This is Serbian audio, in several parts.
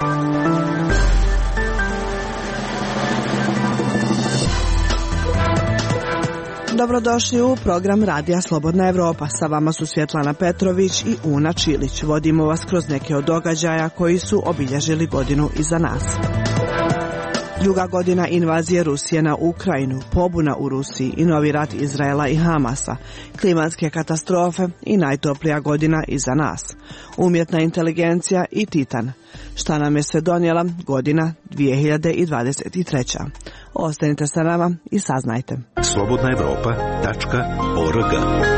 Dobrodošli u program Radija Slobodna Evropa. Sa vama su Svjetlana Petrović i Una Čilić. Vodimo vas kroz neke od događaja koji su obilježili godinu iza nas. Druga godina invazije Rusije na Ukrajinu, pobuna u Rusiji i novi rat Izraela i Hamasa, klimatske katastrofe i najtoplija godina iza nas. Umjetna inteligencija i Titan. Šta nam je sve donijela godina 2023. Ostanite sa nama i saznajte. slobodnaevropa.org.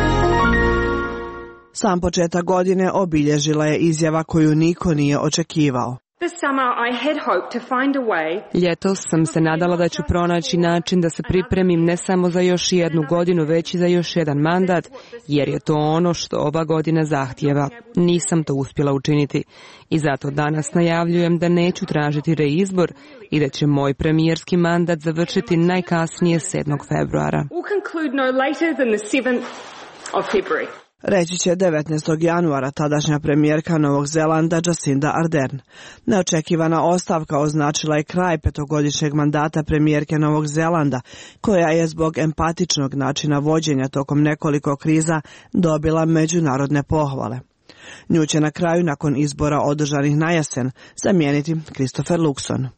Sam početak godine obilježila je izjava koju niko nije očekivao. Ljetos sam se nadala da ću pronaći način da se pripremim ne samo za još jednu godinu, već i za još jedan mandat, jer je to ono što ova godina zahtijeva. Nisam to uspjela učiniti i zato danas najavljujem da neću tražiti reizbor i da će moj premijerski mandat završiti najkasnije 7. februara. Reći će 19. januara tadašnja premijerka Novog Zelanda Jacinda Ardern. Neočekivana ostavka označila je kraj petogodišnjeg mandata premijerke Novog Zelanda, koja je zbog empatičnog načina vođenja tokom nekoliko kriza dobila međunarodne pohvale. Nju će na kraju, nakon izbora održanih na jesen, zamijeniti Christopher Luxon.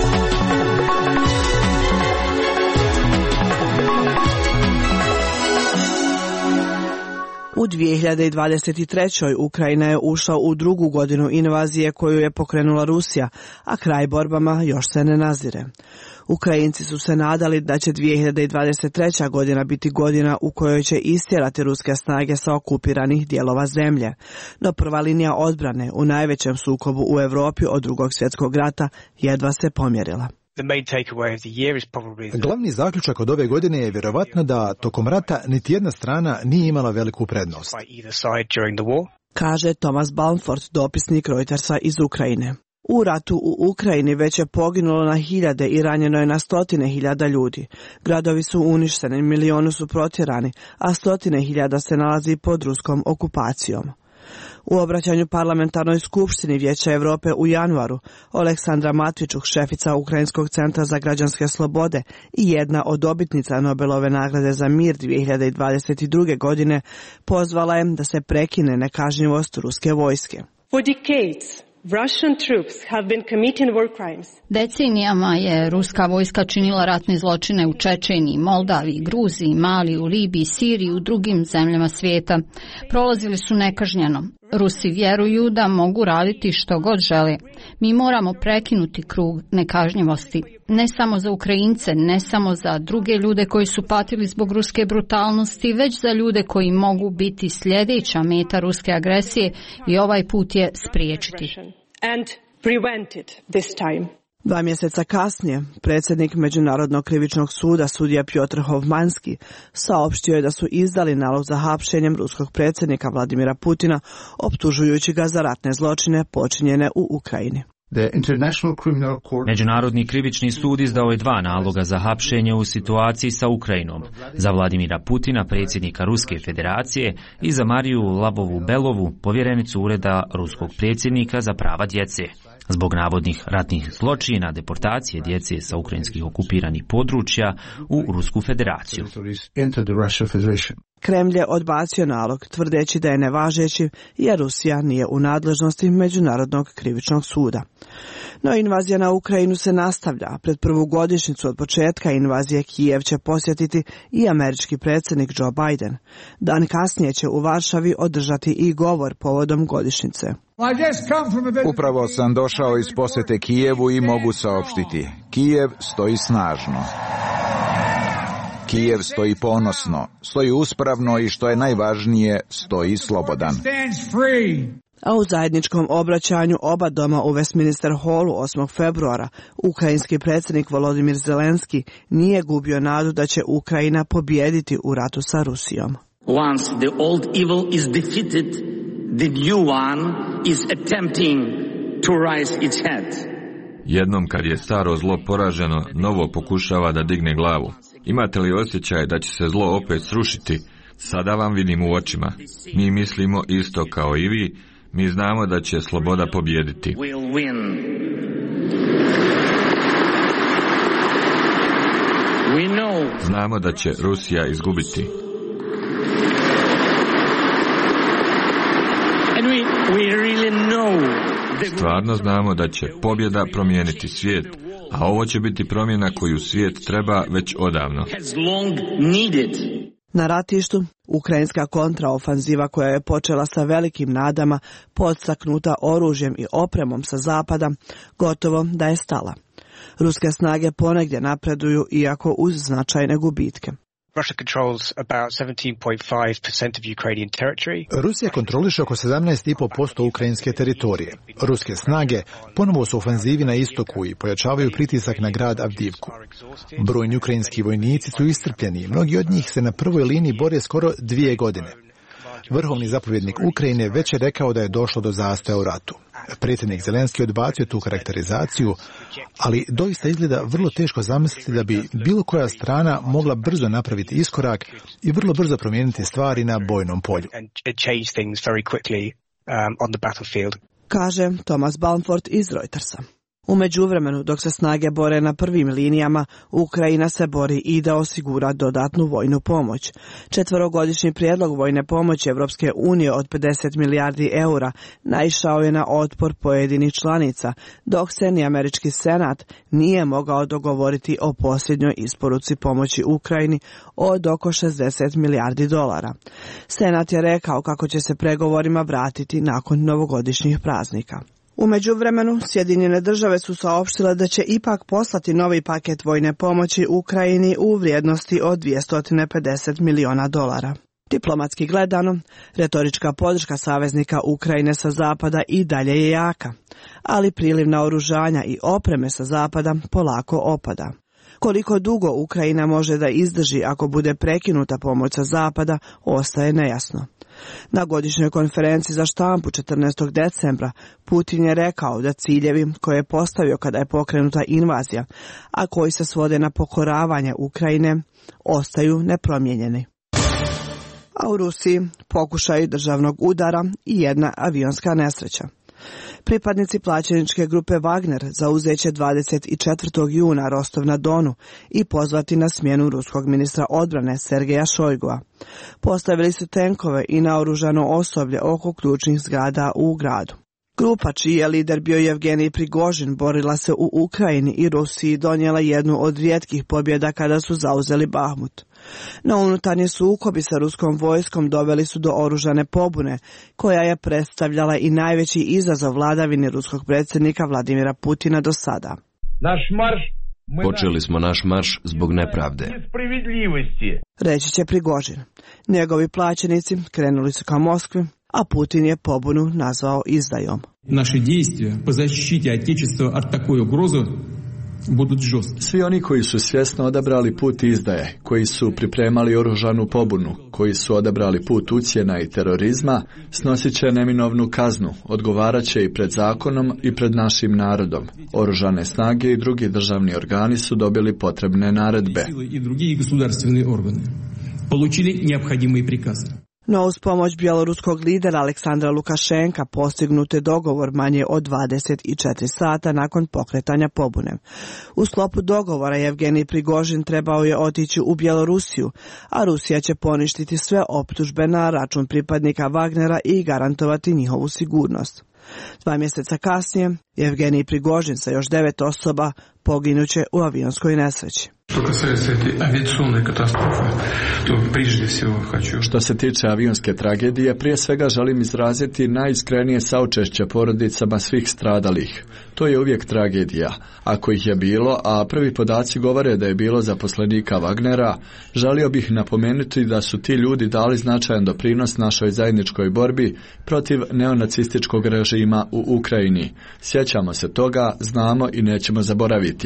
U 2023. Ukrajina je ušla u drugu godinu invazije koju je pokrenula Rusija, a kraj borbama još se ne nazire. Ukrajinci su se nadali da će 2023. godina biti godina u kojoj će istjerati ruske snage sa okupiranih dijelova zemlje. No prva linija odbrane u najvećem sukobu u Europi od Drugog svjetskog rata jedva se pomjerila. Glavni zaključak od ove godine je vjerovatno da tokom rata niti jedna strana nije imala veliku prednost, kaže Thomas Balmford, dopisnik Reutersa iz Ukrajine. U ratu u Ukrajini već je poginulo na hiljade i ranjeno je na stotine hiljada ljudi. Gradovi su uništeni, milijoni su protjerani, a stotine hiljada se nalazi pod ruskom okupacijom. U obraćanju parlamentarnoj skupštini Vijeća Europe u januaru, Oleksandra Matvičuk, šefica Ukrajinskog centra za građanske slobode i jedna od dobitnica Nobelove nagrade za mir 2022. godine, pozvala je da se prekine nekažnjivost ruske vojske. Decenijama je ruska vojska činila ratne zločine u Čečeniji, Moldaviji, Gruziji, Maliju, Libiji, Siriji i u drugim zemljama svijeta. Prolazili su nekažnjeno. Rusi vjeruju da mogu raditi što god žele. Mi moramo prekinuti krug nekažnjivosti. Ne samo za Ukrajince, ne samo za druge ljude koji su patili zbog ruske brutalnosti, već za ljude koji mogu biti sljedeća meta ruske agresije i ovaj put je spriječiti. 2 mjeseca kasnije, predsjednik Međunarodnog krivičnog suda, sudija Pjotr Hovmanski, saopštio je da su izdali nalog za hapšenjem ruskog predsjednika Vladimira Putina, optužujući ga za ratne zločine počinjene u Ukrajini. Međunarodni krivični sud izdao je 2 naloga za hapšenje u situaciji sa Ukrajinom, za Vladimira Putina, predsjednika Ruske federacije, i za Mariju Lavovu-Belovu, povjerenicu ureda ruskog predsjednika za prava djece, zbog navodnih ratnih zločina, deportacije djece sa ukrajinskih okupiranih područja u Rusku federaciju. Kremlj je odbacio nalog, tvrdeći da je nevažeći jer Rusija nije u nadležnosti Međunarodnog krivičnog suda. No invazija na Ukrajinu se nastavlja. Pred prvu godišnjicu od početka invazije Kijev će posjetiti i američki predsjednik Joe Biden. Dan kasnije će u Varšavi održati i govor povodom godišnjice. Upravo sam došao iz posjete Kijevu i mogu saopštiti. Kijev stoji snažno. Kijev stoji ponosno, stoji uspravno i što je najvažnije, stoji slobodan. A u zajedničkom obraćanju oba doma u Westminster Hallu 8. februara ukrajinski predsjednik Volodymyr Zelenski nije gubio nadu da će Ukrajina pobijediti u ratu sa Rusijom. Once the old evil is defeated, the new one is attempting to raise its head. Jednom kad je staro zlo poraženo, novo pokušava da digne glavu. Imate li osjećaj da će se zlo opet srušiti? Sada vam vidim u očima. Mi mislimo isto kao i vi. Mi znamo da će sloboda pobijediti. Znamo da će Rusija izgubiti. Stvarno znamo da će pobjeda promijeniti svijet, a ovo će biti promjena koju svijet treba već odavno. Na ratištu, ukrajinska kontraofanziva koja je počela sa velikim nadama, podstaknuta oružjem i opremom sa zapada, gotovo da je stala. Ruske snage ponegdje napreduju, iako uz značajne gubitke. Rusija kontroliše oko 17,5% ukrajinske teritorije. Ruske snage ponovo su u ofanzivi na istoku i pojačavaju pritisak na grad Avdivku. Brojni ukrajinski vojnici su iscrpljeni i mnogi od njih se na prvoj liniji bore skoro 2 godine. Vrhovni zapovjednik Ukrajine već je rekao da je došlo do zastoja u ratu. Predsjednik Zelenski odbacio tu karakterizaciju, ali doista izgleda vrlo teško zamisliti da bi bilo koja strana mogla brzo napraviti iskorak i vrlo brzo promijeniti stvari na bojnom polju. Kaže Thomas Balmford iz Reutersa. U međuvremenu, dok se snage bore na prvim linijama, Ukrajina se bori i da osigura dodatnu vojnu pomoć. 4-godišnji prijedlog vojne pomoći Evropske unije od 50 milijardi eura naišao je na otpor pojedinih članica, dok se ni američki senat nije mogao dogovoriti o posljednjoj isporuci pomoći Ukrajini od oko 60 milijardi dolara. Senat je rekao kako će se pregovorima vratiti nakon novogodišnjih praznika. U međuvremenu, Sjedinjene države su saopštile da će ipak poslati novi paket vojne pomoći Ukrajini u vrijednosti od 250 miliona dolara. Diplomatski gledano, retorička podrška saveznika Ukrajine sa zapada i dalje je jaka, ali priliv naoružanja i opreme sa zapada polako opada. Koliko dugo Ukrajina može da izdrži ako bude prekinuta pomoć sa zapada, ostaje nejasno. Na godišnjoj konferenciji za štampu 14. decembra Putin je rekao da ciljevi koje je postavio kada je pokrenuta invazija, a koji se svode na pokoravanje Ukrajine, ostaju nepromijenjeni. A u Rusiji pokušaj državnog udara i jedna avionska nesreća. Pripadnici plaćeničke grupe Wagner zauzeće 24. juna Rostov na Donu i pozvati na smjenu ruskog ministra odbrane Sergeja Šojgua. Postavili su tenkove i naoružano osoblje oko ključnih zgrada u gradu. Grupa, čiji je lider bio Jevgenij Prigožin, borila se u Ukrajini i Rusiji donijela jednu od rijetkih pobjeda kada su zauzeli Bahmut. No unutarnji sukobi sa ruskom vojskom doveli su do oružane pobune, koja je predstavljala i najveći izazov vladavini ruskog predsjednika Vladimira Putina do sada. Počeli smo naš marš zbog nepravde, reći će Prigožin. Njegovi plaćenici krenuli su ka Moskvi, a Putin je pobunu nazvao izdajom. Naše действия по защите отечества от такой угрозы будут жесткие. Svi oni koji su svjesno odabrali put izdaje, koji su pripremali oružanu pobunu, koji su odabrali put ucjena i terorizma, snosit će neminovnu kaznu, odgovarat će i pred zakonom i pred našim narodom. Oružane snage i drugi državni organi su dobili potrebne naredbe. I drugi государственные органы получили необходимые приказы. No uz pomoć bjeloruskog lidera Aleksandra Lukašenka postignut je dogovor manje od 24 sata nakon pokretanja pobune. U sklopu dogovora Jevgenij Prigožin trebao je otići u Bjelorusiju, a Rusija će poništiti sve optužbe na račun pripadnika Wagnera i garantovati njihovu sigurnost. 2 mjeseca kasnije, Jevgenij Prigožin sa još 9 osoba poginuće u avionskoj nesreći. Što se tiče avionske tragedije, prije svega želim izraziti najiskrenije saučešće porodicama svih stradalih. To je uvijek tragedija. Ako ih je bilo, a prvi podaci govore da je bilo zaposlenika Wagnera, želio bih napomenuti da su ti ljudi dali značajan doprinos našoj zajedničkoj borbi protiv neonacističkog režima u Ukrajini. Sjećamo se toga, znamo i nećemo zaboraviti.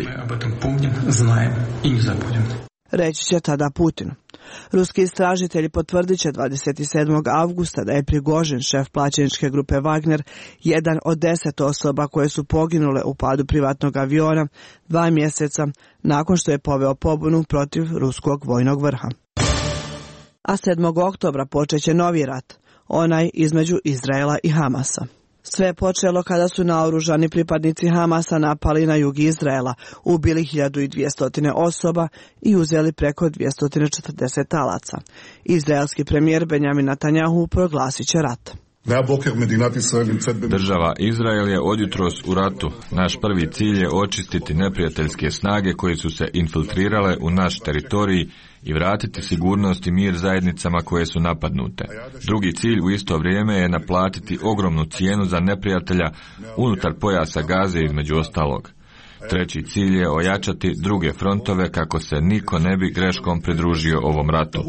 Reći će tada Putin. Ruski istražitelji potvrdit će 27. avgusta da je Prigožin, šef plaćeničke grupe Wagner, jedan od 10 osoba koje su poginule u padu privatnog aviona 2 mjeseca nakon što je poveo pobunu protiv ruskog vojnog vrha. A 7. oktobra počeće novi rat, onaj između Izraela i Hamasa. Sve je počelo kada su naoružani pripadnici Hamasa napali na jug Izraela, ubili 1200 osoba i uzeli preko 240 talaca. Izraelski premijer Benjamin Netanjahu proglasit će rat. Država Izrael je odjutros u ratu. Naš prvi cilj je očistiti neprijateljske snage koje su se infiltrirale u naš teritorij i vratiti sigurnost i mir zajednicama koje su napadnute. Drugi cilj u isto vrijeme je naplatiti ogromnu cijenu za neprijatelja unutar pojasa Gaze između ostalog. Treći cilj je ojačati druge frontove kako se niko ne bi greškom pridružio ovom ratu.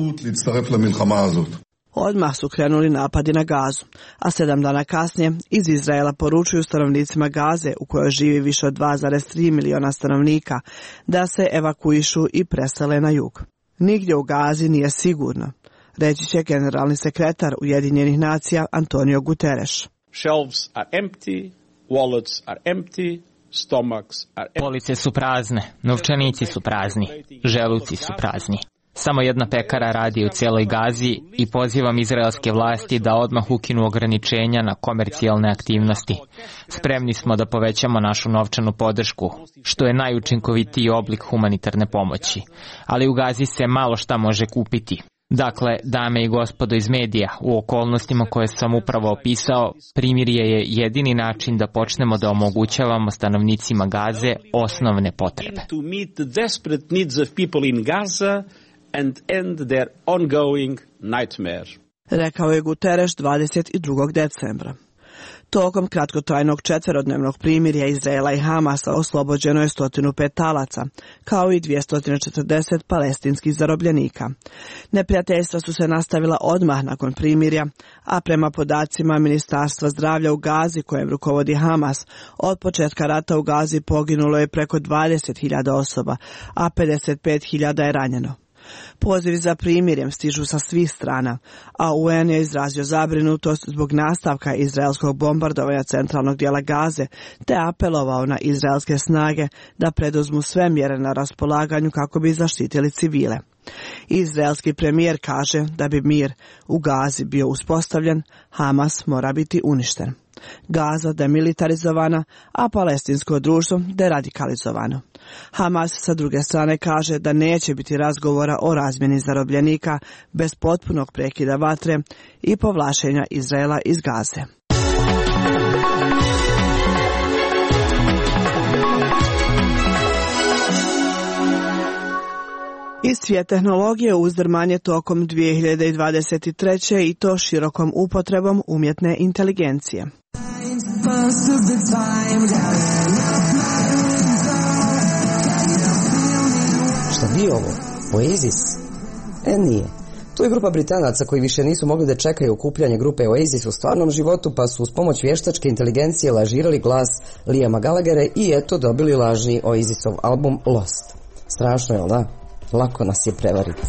Odmah su krenuli napadi na Gazu, a 7 dana kasnije iz Izraela poručuju stanovnicima Gaze, u kojoj živi više od 2,3 miliona stanovnika, da se evakuišu i presele na jug. Nigdje u Gazi nije sigurno, reći će generalni sekretar Ujedinjenih nacija Antonio Guterres. Shelves are empty, wallets are empty, stomachs are empty. Police su prazne, novčanici su prazni, želuci su prazni. Samo jedna pekara radi u cijeloj Gazi i pozivam izraelske vlasti da odmah ukinu ograničenja na komercijalne aktivnosti. Spremni smo da povećamo našu novčanu podršku, što je najučinkovitiji oblik humanitarne pomoći. Ali u Gazi se malo šta može kupiti. Dakle, dame i gospodo iz medija, u okolnostima koje sam upravo opisao, primirje je jedini način da počnemo da omogućavamo stanovnicima Gaze osnovne potrebe. And end their ongoing nightmare. Rekao je Guterres 22. decembra. Tokom kratkotrajnog 4-dnevnog primirja Izraela i Hamasa oslobođeno je 105 talaca, kao i 240 palestinskih zarobljenika. Neprijateljstva su se nastavila odmah nakon primirja, a prema podacima Ministarstva zdravlja u Gazi, kojem rukovodi Hamas, od početka rata u Gazi poginulo je preko 20.000 osoba, a 55.000 je ranjeno. Pozivi za primirjem stižu sa svih strana, a UN je izrazio zabrinutost zbog nastavka izraelskog bombardovanja centralnog dijela Gaze, te apelovao na izraelske snage da preduzmu sve mjere na raspolaganju kako bi zaštitili civile. Izraelski premijer kaže da bi mir u Gazi bio uspostavljen, Hamas mora biti uništen. Gaza demilitarizovana, a palestinsko društvo deradikalizovano. Hamas sa druge strane kaže da neće biti razgovora o razmjeni zarobljenika bez potpunog prekida vatre i povlačenja Izraela iz Gaze. Iz svijet tehnologije uzdrmanje tokom 2023. i to širokom upotrebom umjetne inteligencije. Šta bi ovo? Oasis? Nije. To je grupa Britanaca koji više nisu mogli da čekaju okupljanje grupe Oasis u stvarnom životu, pa su uz pomoć vještačke inteligencije lažirali glas Liama Gallaghera i eto dobili lažni Oasisov album Lost. Strašno je, da? Lako nas je prevariti.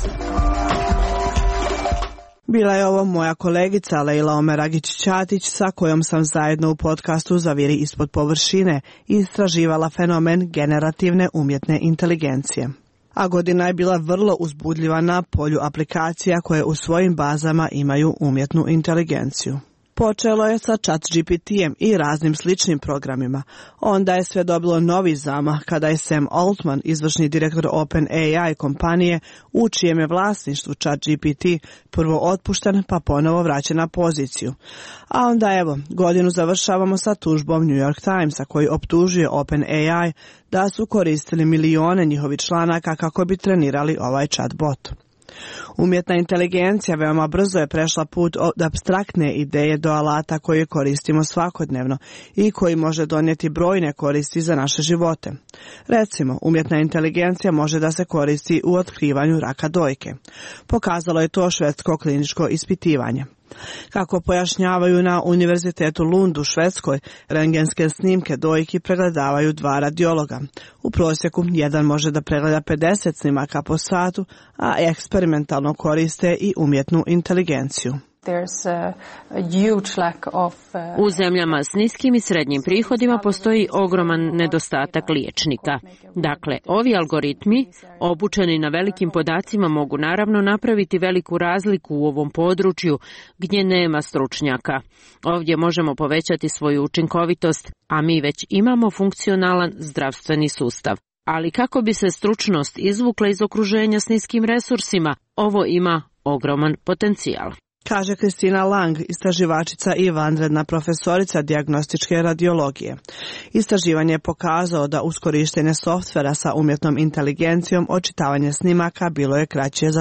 Bila je ovo moja kolegica Lejla Omeragić-Ćatić sa kojom sam zajedno u podcastu Zaviri ispod površine istraživala fenomen generativne umjetne inteligencije. A godina je bila vrlo uzbudljiva na polju aplikacija koje u svojim bazama imaju umjetnu inteligenciju. Počelo je sa ChatGPT-em i raznim sličnim programima. Onda je sve dobilo novi zamah kada je Sam Altman, izvršni direktor OpenAI kompanije, u čijem je vlasništvu ChatGPT prvo otpušten pa ponovo vraćen na poziciju. A onda evo, godinu završavamo sa tužbom New York Timesa koji optužuje OpenAI da su koristili milione njihovih članaka kako bi trenirali ovaj chatbot. Umjetna inteligencija veoma brzo je prešla put od apstraktne ideje do alata koje koristimo svakodnevno i koji može donijeti brojne koristi za naše živote. Recimo, umjetna inteligencija može da se koristi u otkrivanju raka dojke. Pokazalo je to švedsko kliničko ispitivanje. Kako pojašnjavaju na Univerzitetu Lund u Švedskoj, rentgenske snimke dojki pregledavaju 2 radiologa. U prosjeku jedan može da pregleda 50 snimaka po satu, a eksperimentalno koriste i umjetnu inteligenciju. U zemljama s niskim i srednjim prihodima postoji ogroman nedostatak liječnika. Dakle, ovi algoritmi, obučeni na velikim podacima, mogu naravno napraviti veliku razliku u ovom području gdje nema stručnjaka. Ovdje možemo povećati svoju učinkovitost, a mi već imamo funkcionalan zdravstveni sustav. Ali kako bi se stručnost izvukla iz okruženja s niskim resursima, ovo ima ogroman potencijal. Kaže Kristina Lang, istraživačica i vanredna profesorica dijagnostičke radiologije. Istraživanje je pokazalo da uz korištenje softvera sa umjetnom inteligencijom očitavanje snimaka bilo je kraće za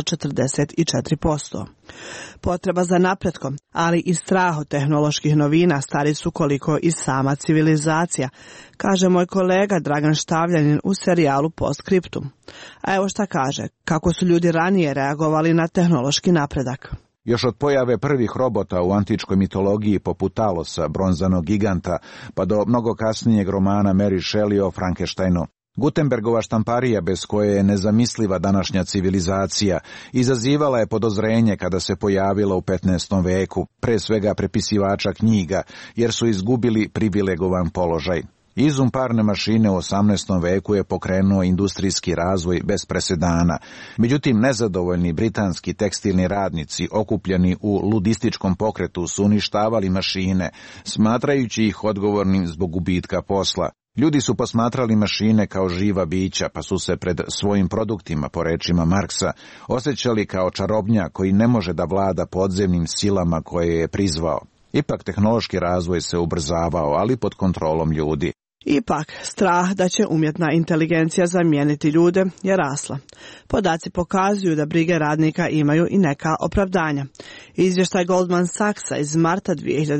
44%. Potreba za napretkom, ali i strah od tehnoloških novina stari su koliko i sama civilizacija, kaže moj kolega Dragan Štavljanin u serijalu Postscriptum. A evo šta kaže, kako su ljudi ranije reagovali na tehnološki napredak. Još od pojave prvih robota u antičkoj mitologiji poput Talosa, bronzanog giganta, pa do mnogo kasnijeg romana Mary Shelley o Frankensteinu. Gutenbergova štamparija, bez koje je nezamisliva današnja civilizacija, izazivala je podozrenje kada se pojavila u 15. veku, pre svega prepisivača knjiga, jer su izgubili privilegovan položaj. Izum parne mašine u 18. veku je pokrenuo industrijski razvoj bez presedana. Međutim, nezadovoljni britanski tekstilni radnici, okupljeni u ludističkom pokretu, su uništavali mašine, smatrajući ih odgovornim zbog gubitka posla. Ljudi su posmatrali mašine kao živa bića, pa su se pred svojim produktima, po rečima Marksa, osjećali kao čarobnjak koji ne može da vlada podzemnim silama koje je prizvao. Ipak tehnološki razvoj se ubrzavao, ali pod kontrolom ljudi. Ipak, strah da će umjetna inteligencija zamijeniti ljude je rasla. Podaci pokazuju da brige radnika imaju i neka opravdanja. Izvještaj Goldman Sachsa iz marta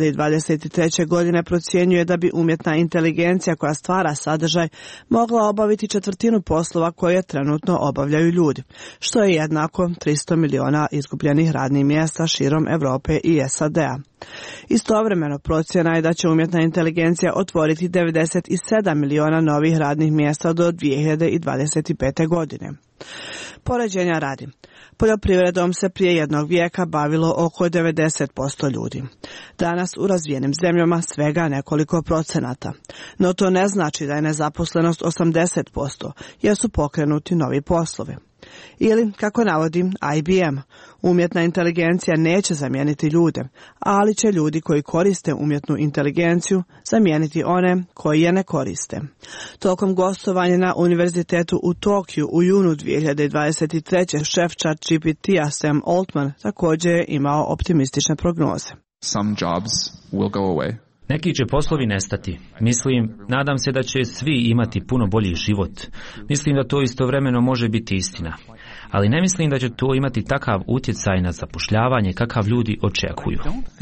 2023. godine procjenjuje da bi umjetna inteligencija koja stvara sadržaj mogla obaviti 1/4 poslova koje trenutno obavljaju ljudi, što je jednako 300 miliona izgubljenih radnih mjesta širom Europe i SAD-a. Istovremeno procjena je da će umjetna inteligencija otvoriti 97 miliona novih radnih mjesta do 2025. godine. Poređenja radi. Poljoprivredom se prije jednog vijeka bavilo oko 90% ljudi. Danas u razvijenim zemljama svega nekoliko procenata. No to ne znači da je nezaposlenost 80%, jer su pokrenuti novi poslovi. Ili, kako navodi IBM, umjetna inteligencija neće zamijeniti ljude, ali će ljudi koji koriste umjetnu inteligenciju zamijeniti one koji je ne koriste. Tokom gostovanja na univerzitetu u Tokiju u junu 2023. šef ChatGPT-a Sam Altman također je imao optimistične prognoze. Some jobs will go away. Neki će poslovi nestati. Nadam se da će svi imati puno bolji život. Mislim da to istovremeno može biti istina. Ali ne mislim da će to imati takav utjecaj na zapošljavanje kakav ljudi očekuju.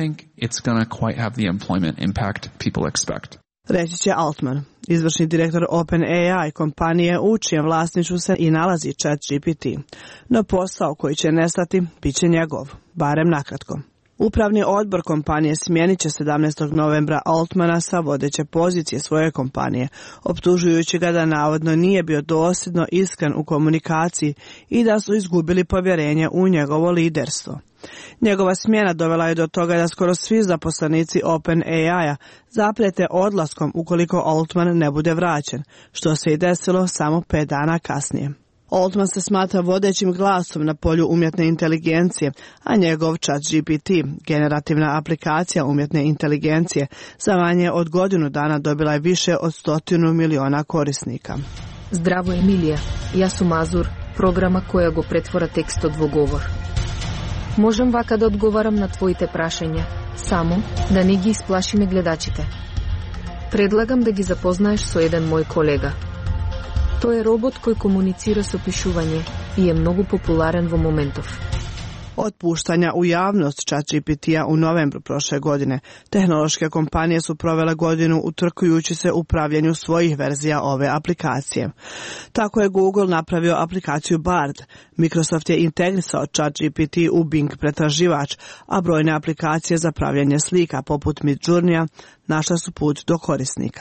Reći će Altman, izvršni direktor OpenAI kompanije u čijem vlasništvu se i nalazi ChatGPT. No posao koji će nestati bit će njegov, barem nakratko. Upravni odbor kompanije smijenit će 17. novembra Altmana sa vodeće pozicije svoje kompanije, optužujući ga da navodno nije bio dosljedno iskren u komunikaciji i da su izgubili povjerenje u njegovo liderstvo. Njegova smjena dovela je do toga da skoro svi zaposlenici OpenAI-a zaprijete odlaskom ukoliko Altman ne bude vraćen, što se i desilo samo 5 dana kasnije. Altman se smatra vodećim glasom na polju umjetne inteligencije, a njegov ChatGPT, generativna aplikacija umjetne inteligencije, za manje od godinu dana dobila je više od 100 miliona korisnika. Zdravo Emilija, ja sam Mazur, programa koja go pretvora tekst od dvogovor. Možem vaka da odgovaram na tvojite prašenja, samo da ne gi isplašime gledačite. Predlagam da gi zapoznaješ so jedan moj kolega. To je robot koji komunicira s opišuvanje i je mnogo popularen v momentov. Od puštanja u javnost ChatGPT-a u novembru prošle godine, tehnološke kompanije su provele godinu utrkujući se u pravljenju svojih verzija ove aplikacije. Tako je Google napravio aplikaciju Bard, Microsoft je integrisao ChatGPT u Bing pretraživač, a brojne aplikacije za pravljanje slika poput Midjourney našle su put do korisnika.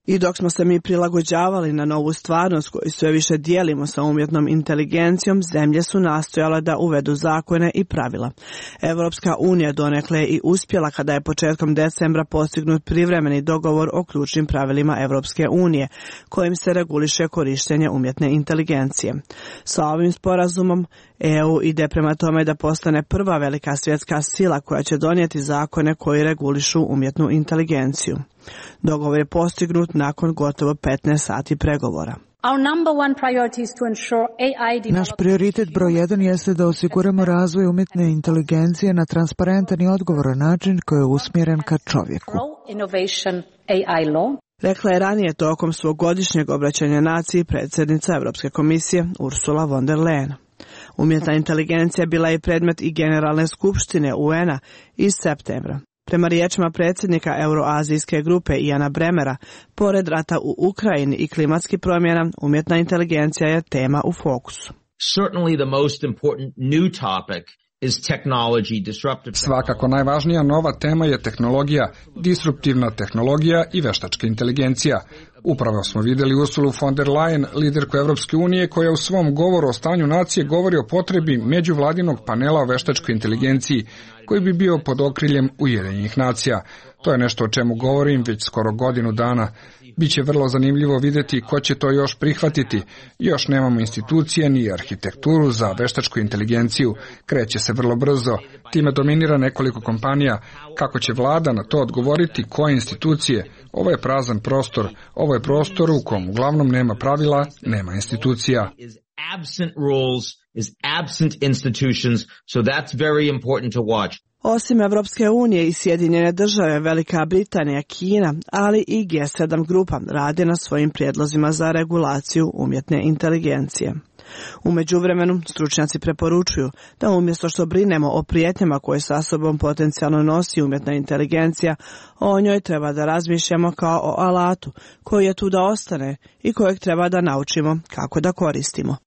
I dok smo se mi prilagođavali na novu stvarnost koju sve više dijelimo sa umjetnom inteligencijom, zemlje su nastojale da uvedu zakone i pravila. Europska unija donekle je i uspjela kada je početkom decembra postignut privremeni dogovor o ključnim pravilima Europske unije, kojim se reguliše korištenje umjetne inteligencije. Sa ovim sporazumom EU ide prema tome da postane prva velika svjetska sila koja će donijeti zakone koji regulišu umjetnu inteligenciju. Dogovor je postignut nakon gotovo 15 sati pregovora. Naš prioritet broj 1 jeste da osiguramo razvoj umjetne inteligencije na transparentan i odgovoran način koji je usmjeren ka čovjeku. Rekla je ranije tokom svog godišnjeg obraćanja naciji predsjednica Europske komisije Ursula von der Leyen. Umjetna inteligencija bila je predmet i Generalne skupštine UN-a iz septembra. Prema riječima predsjednika Euroazijske grupe Iana Bremera, pored rata u Ukrajini i klimatskih promjena, umjetna inteligencija je tema u fokusu. Svakako najvažnija nova tema je tehnologija, disruptivna tehnologija i veštačka inteligencija. Upravo smo vidjeli Ursulu von der Leyen, liderku Europske unije, koja u svom govoru o stanju nacije govori o potrebi međuvladinog panela o veštačkoj inteligenciji, koji bi bio pod okriljem Ujedinjenih nacija. To je nešto o čemu govorim već skoro godinu dana. Biće vrlo zanimljivo vidjeti ko će to još prihvatiti. Još nemamo institucije ni arhitekturu za veštačku inteligenciju. Kreće se vrlo brzo. Time dominira nekoliko kompanija. Kako će vlada na to odgovoriti, koje institucije? Ovo je prazan prostor. Ovo je prostor u kom uglavnom nema pravila, nema institucija. Osim Evropske unije i Sjedinjene države, Velika Britanija, Kina, ali i G7 grupa rade na svojim prijedlozima za regulaciju umjetne inteligencije. U međuvremenu, stručnjaci preporučuju da umjesto što brinemo o prijetnjama koje sa sobom potencijalno nosi umjetna inteligencija, o njoj treba da razmišljamo kao o alatu koji je tu da ostane i kojeg treba da naučimo kako da koristimo.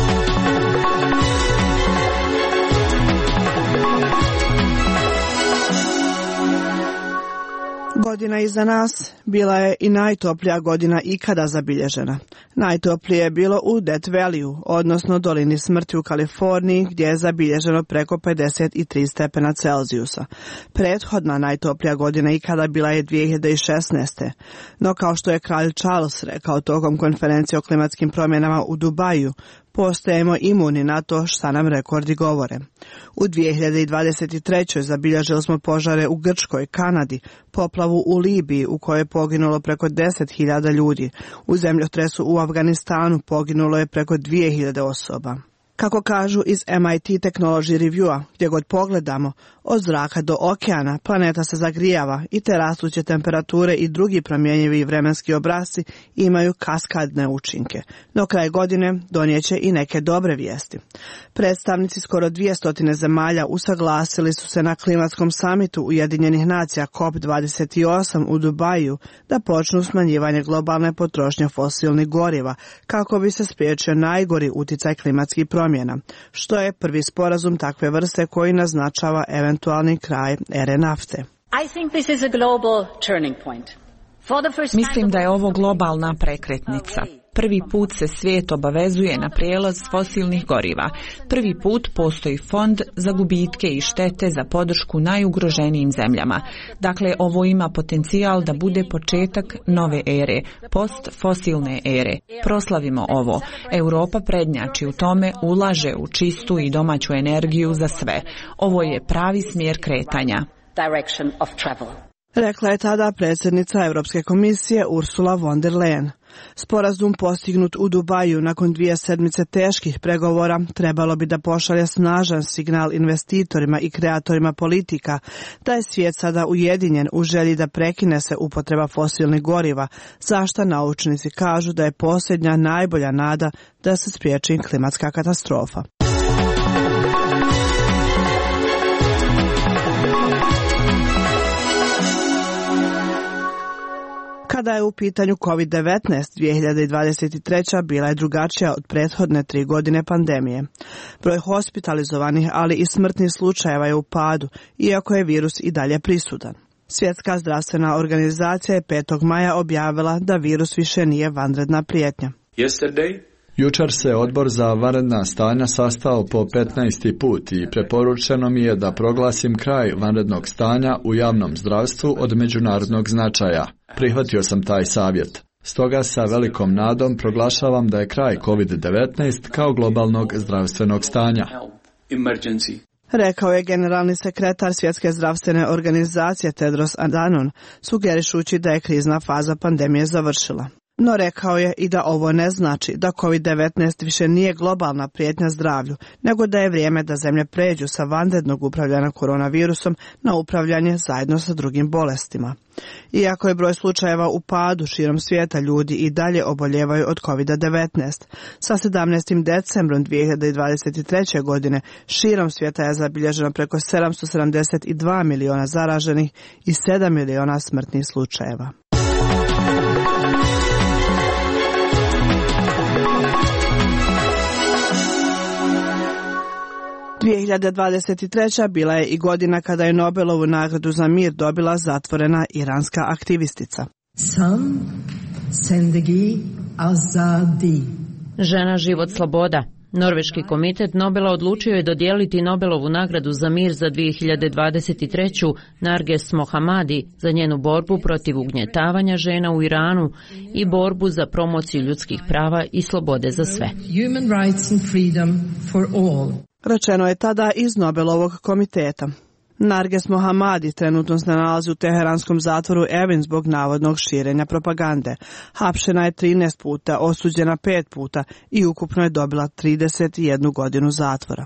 Godina iza nas bila je i najtoplija godina ikada zabilježena. Najtoplije je bilo u Death Valleyu, odnosno dolini smrti u Kaliforniji, gdje je zabilježeno preko 53 stepena Celzijusa. Prethodna najtoplija godina ikada bila je 2016. No kao što je kralj Charles rekao tokom konferencije o klimatskim promjenama u Dubaju, postajemo imuni na to šta nam rekordi govore. U 2023. zabilježili smo požare u Grčkoj, Kanadi, poplavu u Libiji u kojoj je poginulo preko 10.000 ljudi. U zemljotresu u Afganistanu poginulo je preko 2.000 osoba. Kako kažu iz MIT Technology Review-a, gdje god pogledamo, od zraka do okeana planeta se zagrijava i te rastuće temperature i drugi promjenjivi vremenski obrasci imaju kaskadne učinke. No kraj godine donijeće i neke dobre vijesti. Predstavnici skoro 200 zemalja usaglasili su se na klimatskom samitu Ujedinjenih nacija COP28 u Dubaju da počnu smanjivanje globalne potrošnje fosilnih goriva kako bi se spriječio najgori uticaj klimatskih promjena, što je prvi sporazum takve vrste koji naznačava eventualni kraj ere nafte. Mislim da je ovo globalna prekretnica. Prvi put se svijet obavezuje na prijelaz fosilnih goriva. Prvi put postoji fond za gubitke i štete za podršku najugroženijim zemljama. Dakle, ovo ima potencijal da bude početak nove ere, postfosilne ere. Proslavimo ovo. Europa prednjači u tome, ulaže u čistu i domaću energiju za sve. Ovo je pravi smjer kretanja. Rekla je tada predsjednica Europske komisije Ursula von der Leyen. Sporazum postignut u Dubaju nakon 2 sedmice teških pregovora trebalo bi da pošalje snažan signal investitorima i kreatorima politika da je svijet sada ujedinjen u želji da prekine se upotreba fosilnih goriva, za što naučnici kažu da je posljednja najbolja nada da se spriječi klimatska katastrofa. Kada je u pitanju COVID-19, 2023. bila je drugačija od prethodne 3 godine pandemije. Broj hospitalizovanih, ali i smrtnih slučajeva je u padu, iako je virus i dalje prisutan. Svjetska zdravstvena organizacija je 5. maja objavila da virus više nije vanredna prijetnja. Jučer se odbor za vanredna stanja sastao po 15. put i preporučeno mi je da proglasim kraj vanrednog stanja u javnom zdravstvu od međunarodnog značaja. Prihvatio sam taj savjet. Stoga sa velikom nadom proglašavam da je kraj COVID-19 kao globalnog zdravstvenog stanja. Rekao je generalni sekretar Svjetske zdravstvene organizacije Tedros Adhanom, sugerišući da je krizna faza pandemije završila. No rekao je i da ovo ne znači da COVID-19 više nije globalna prijetnja zdravlju, nego da je vrijeme da zemlje pređu sa vanrednog upravljanja koronavirusom na upravljanje zajedno sa drugim bolestima. Iako je broj slučajeva u padu širom svijeta, ljudi i dalje oboljevaju od COVID-19. Sa 17. decembrom 2023. godine širom svijeta je zabilježeno preko 772 miliona zaraženih i 7 miliona smrtnih slučajeva. 2023. bila je i godina kada je Nobelovu nagradu za mir dobila zatvorena iranska aktivistica. Žena, život, sloboda. Norveški komitet Nobela odlučio je dodijeliti Nobelovu nagradu za mir za 2023. Narges Mohammadi za njenu borbu protiv ugnjetavanja žena u Iranu i borbu za promociju ljudskih prava i slobode za sve. Rečeno je tada iz Nobelovog komiteta. Narges Mohammadi trenutno se nalazi u teheranskom zatvoru Evin zbog navodnog širenja propagande. Hapšena je 13 puta, osuđena 5 puta i ukupno je dobila 31 godinu zatvora.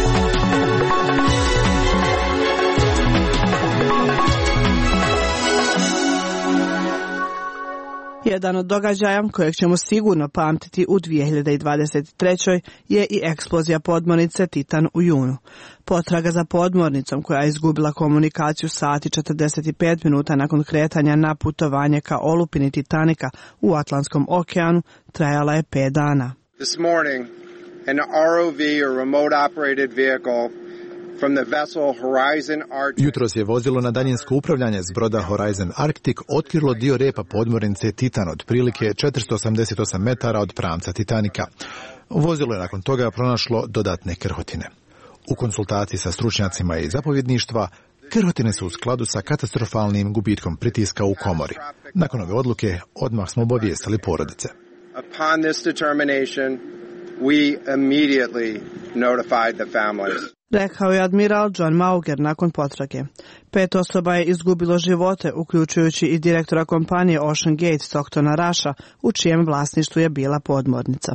Jedan od događaja kojeg ćemo sigurno pamtiti u 2023. je i eksplozija podmornice Titan u junu. Potraga za podmornicom koja je izgubila komunikaciju sat i 45 minuta nakon kretanja na putovanje ka olupini Titanika u Atlantskom okeanu trajala je 5 dana. This morning, an ROV or remote operated vehicle from the vessel Horizon Arctic. Jutros je vozilo na daljinsko upravljanje s broda Horizon Arctic otkrilo dio repa podmornice Titan od prilike 488 metara od pramca Titanika. Vozilo je nakon toga pronašlo dodatne krhotine. U konsultaciji sa stručnjacima i zapovjedništva, krhotine su u skladu sa katastrofalnim gubitkom pritiska u komori. Nakon ove odluke odmah smo obavijestili porodice. Upon this determination, we immediately notified the families. Rekao je admiral John Mauger nakon potrage. 5 osoba je izgubilo živote, uključujući i direktora kompanije Ocean Gate Stocktona Rusha, u čijem vlasništvu je bila podmornica.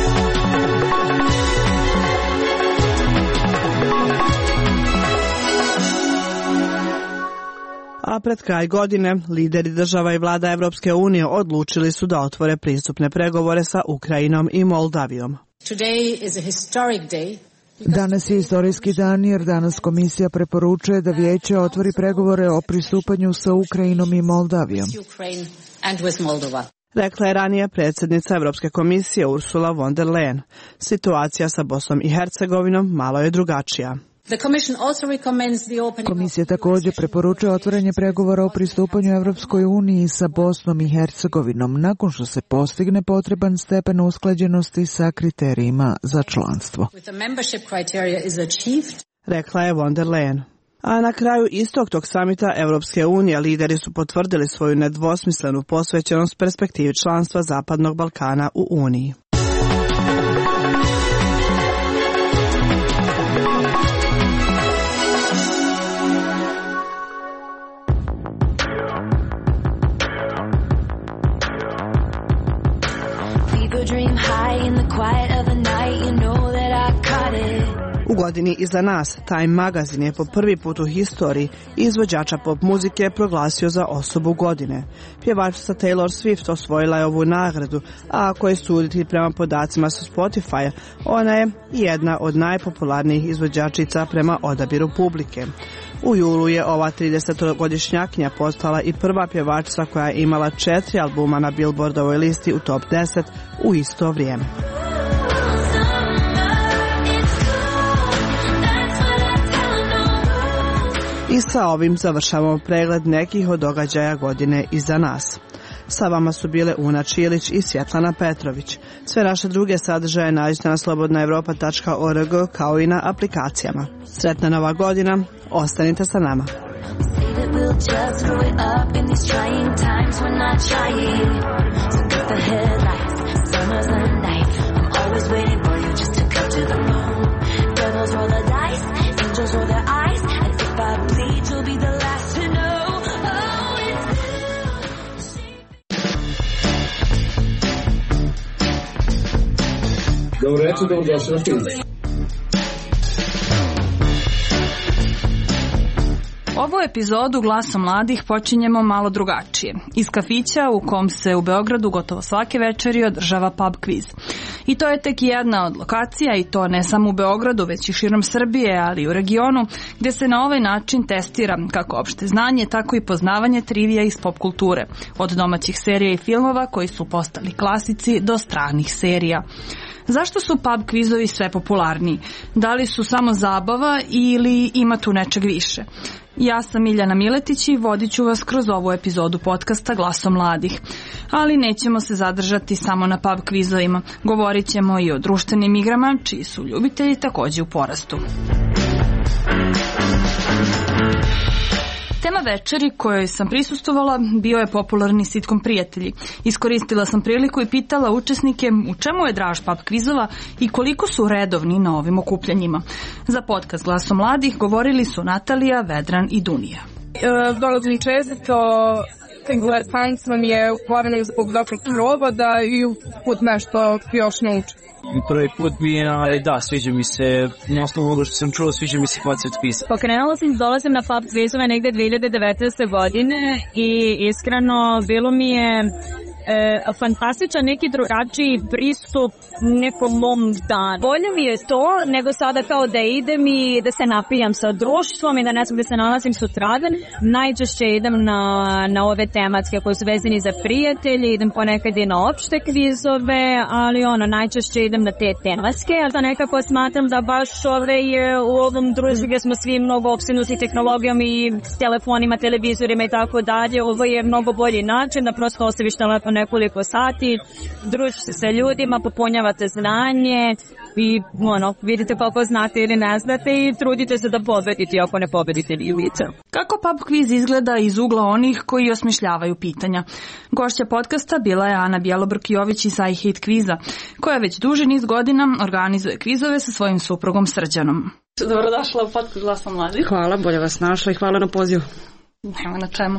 A pred kraj godine, lideri država i vlada Evropske unije odlučili su da otvore pristupne pregovore sa Ukrajinom i Moldavijom. Danas je istorijski dan jer danas komisija preporučuje da vijeće otvori pregovore o pristupanju sa Ukrajinom i Moldavijom. Rekla je ranije predsjednica Europske komisije Ursula von der Leyen. Situacija sa Bosnom i Hercegovinom malo je drugačija. Komisija također preporučuje otvaranje pregovora o pristupanju Europskoj uniji sa Bosnom i Hercegovinom nakon što se postigne potreban stepen usklađenosti sa kriterijima za članstvo. Rekla je von der Leyen. A na kraju istog tog samita Europske unije lideri su potvrdili svoju nedvosmislenu posvećenost perspektivi članstva Zapadnog Balkana u Uniji. U godini iza nas, Time magazin je po prvi put u historiji izvođača pop muzike proglasio za osobu godine. Pjevačica Taylor Swift osvojila je ovu nagradu, a ako je suditi prema podacima sa Spotify, ona je jedna od najpopularnijih izvođačica prema odabiru publike. U julu je ova 30-godišnjakinja postala i prva pjevačica koja je imala 4 albuma na Billboardovoj listi u top 10 u isto vrijeme. I sa ovim završavamo pregled nekih od događaja godine iza nas. Sa vama su bile Una Čilić i Svjetlana Petrović. Sve naše druge sadržaje nađete na slobodnaevropa.org kao i na aplikacijama. Sretna Nova godina, ostanite sa nama. Dobro večer, dobrodošli na film. Ovu epizodu Glasa mladih počinjemo malo drugačije. Iz kafića u kom se u Beogradu gotovo svake večeri održava pub kviz. I to je tek jedna od lokacija, i to ne samo u Beogradu, već i širom Srbije, ali i u regionu, gdje se na ovaj način testira kako opšte znanje, tako i poznavanje trivija iz pop kulture, od domaćih serija i filmova koji su postali klasici do stranih serija. Zašto su pub kvizovi sve popularniji? Da li su samo zabava ili ima tu nečeg više? Ja sam Miljana Miletić i vodit ću vas kroz ovu epizodu podcasta Glasom mladih. Ali nećemo se zadržati samo na pub kvizovima. Govorit ćemo i o društvenim igrama, čiji su ljubitelji također u porastu. Tema večeri kojoj sam prisustvovala bio je popularni sitkom Prijatelji. Iskoristila sam priliku i pitala učesnike u čemu je draž pub kvizova i koliko su redovni na ovim okupljanjima. Za podcast Glasom mladih govorili su Natalija, Vedran i Dunija. Dolazim često, interesantno mi je uglavnom zbog dobrog provoda i put nešto još naučiti. Prvi put mi je, da, sviđa mi se, na osnovu ovoga što sam čuo, sviđa mi se koncept kvisa. Pokrenula sam, dolazim na pub kvizove negde 2019. godine i iskreno bilo mi je fantastičan neki drugačiji pristup nekom mom danu. Bolje mi je to nego sada kao da idem i da se napijam sa društvom i da ne znam gde se nalazim sutradan. Najčešće idem na ove tematske koje su vezani za prijatelje, idem ponekad i na opšte kvizove, ali najčešće idem na te tematske, ali da nekako smatram da baš u ovom društvu gdje smo svi mnogo opsednuti tehnologijom i telefonima, televizorima i tako dalje, ovo je mnogo bolji način da prosto ostaviš telefon nekoliko sati, družite se sa ljudima, popunjavate znanje i vidite koliko znate ili ne znate i trudite se da pobedite ako ne pobedite ni lice. Kako pub kviz izgleda iz ugla onih koji osmišljavaju pitanja? Gošća podcasta bila je Ana Bjelobrk-Jović iz I Hate kviza, koja već duži niz godina organizuje kvizove sa svojim suprugom Srđanom. Dobrodošla u podcast Glasa mladih. Hvala, bolje vas našla i hvala na pozivu. Nema na čemu.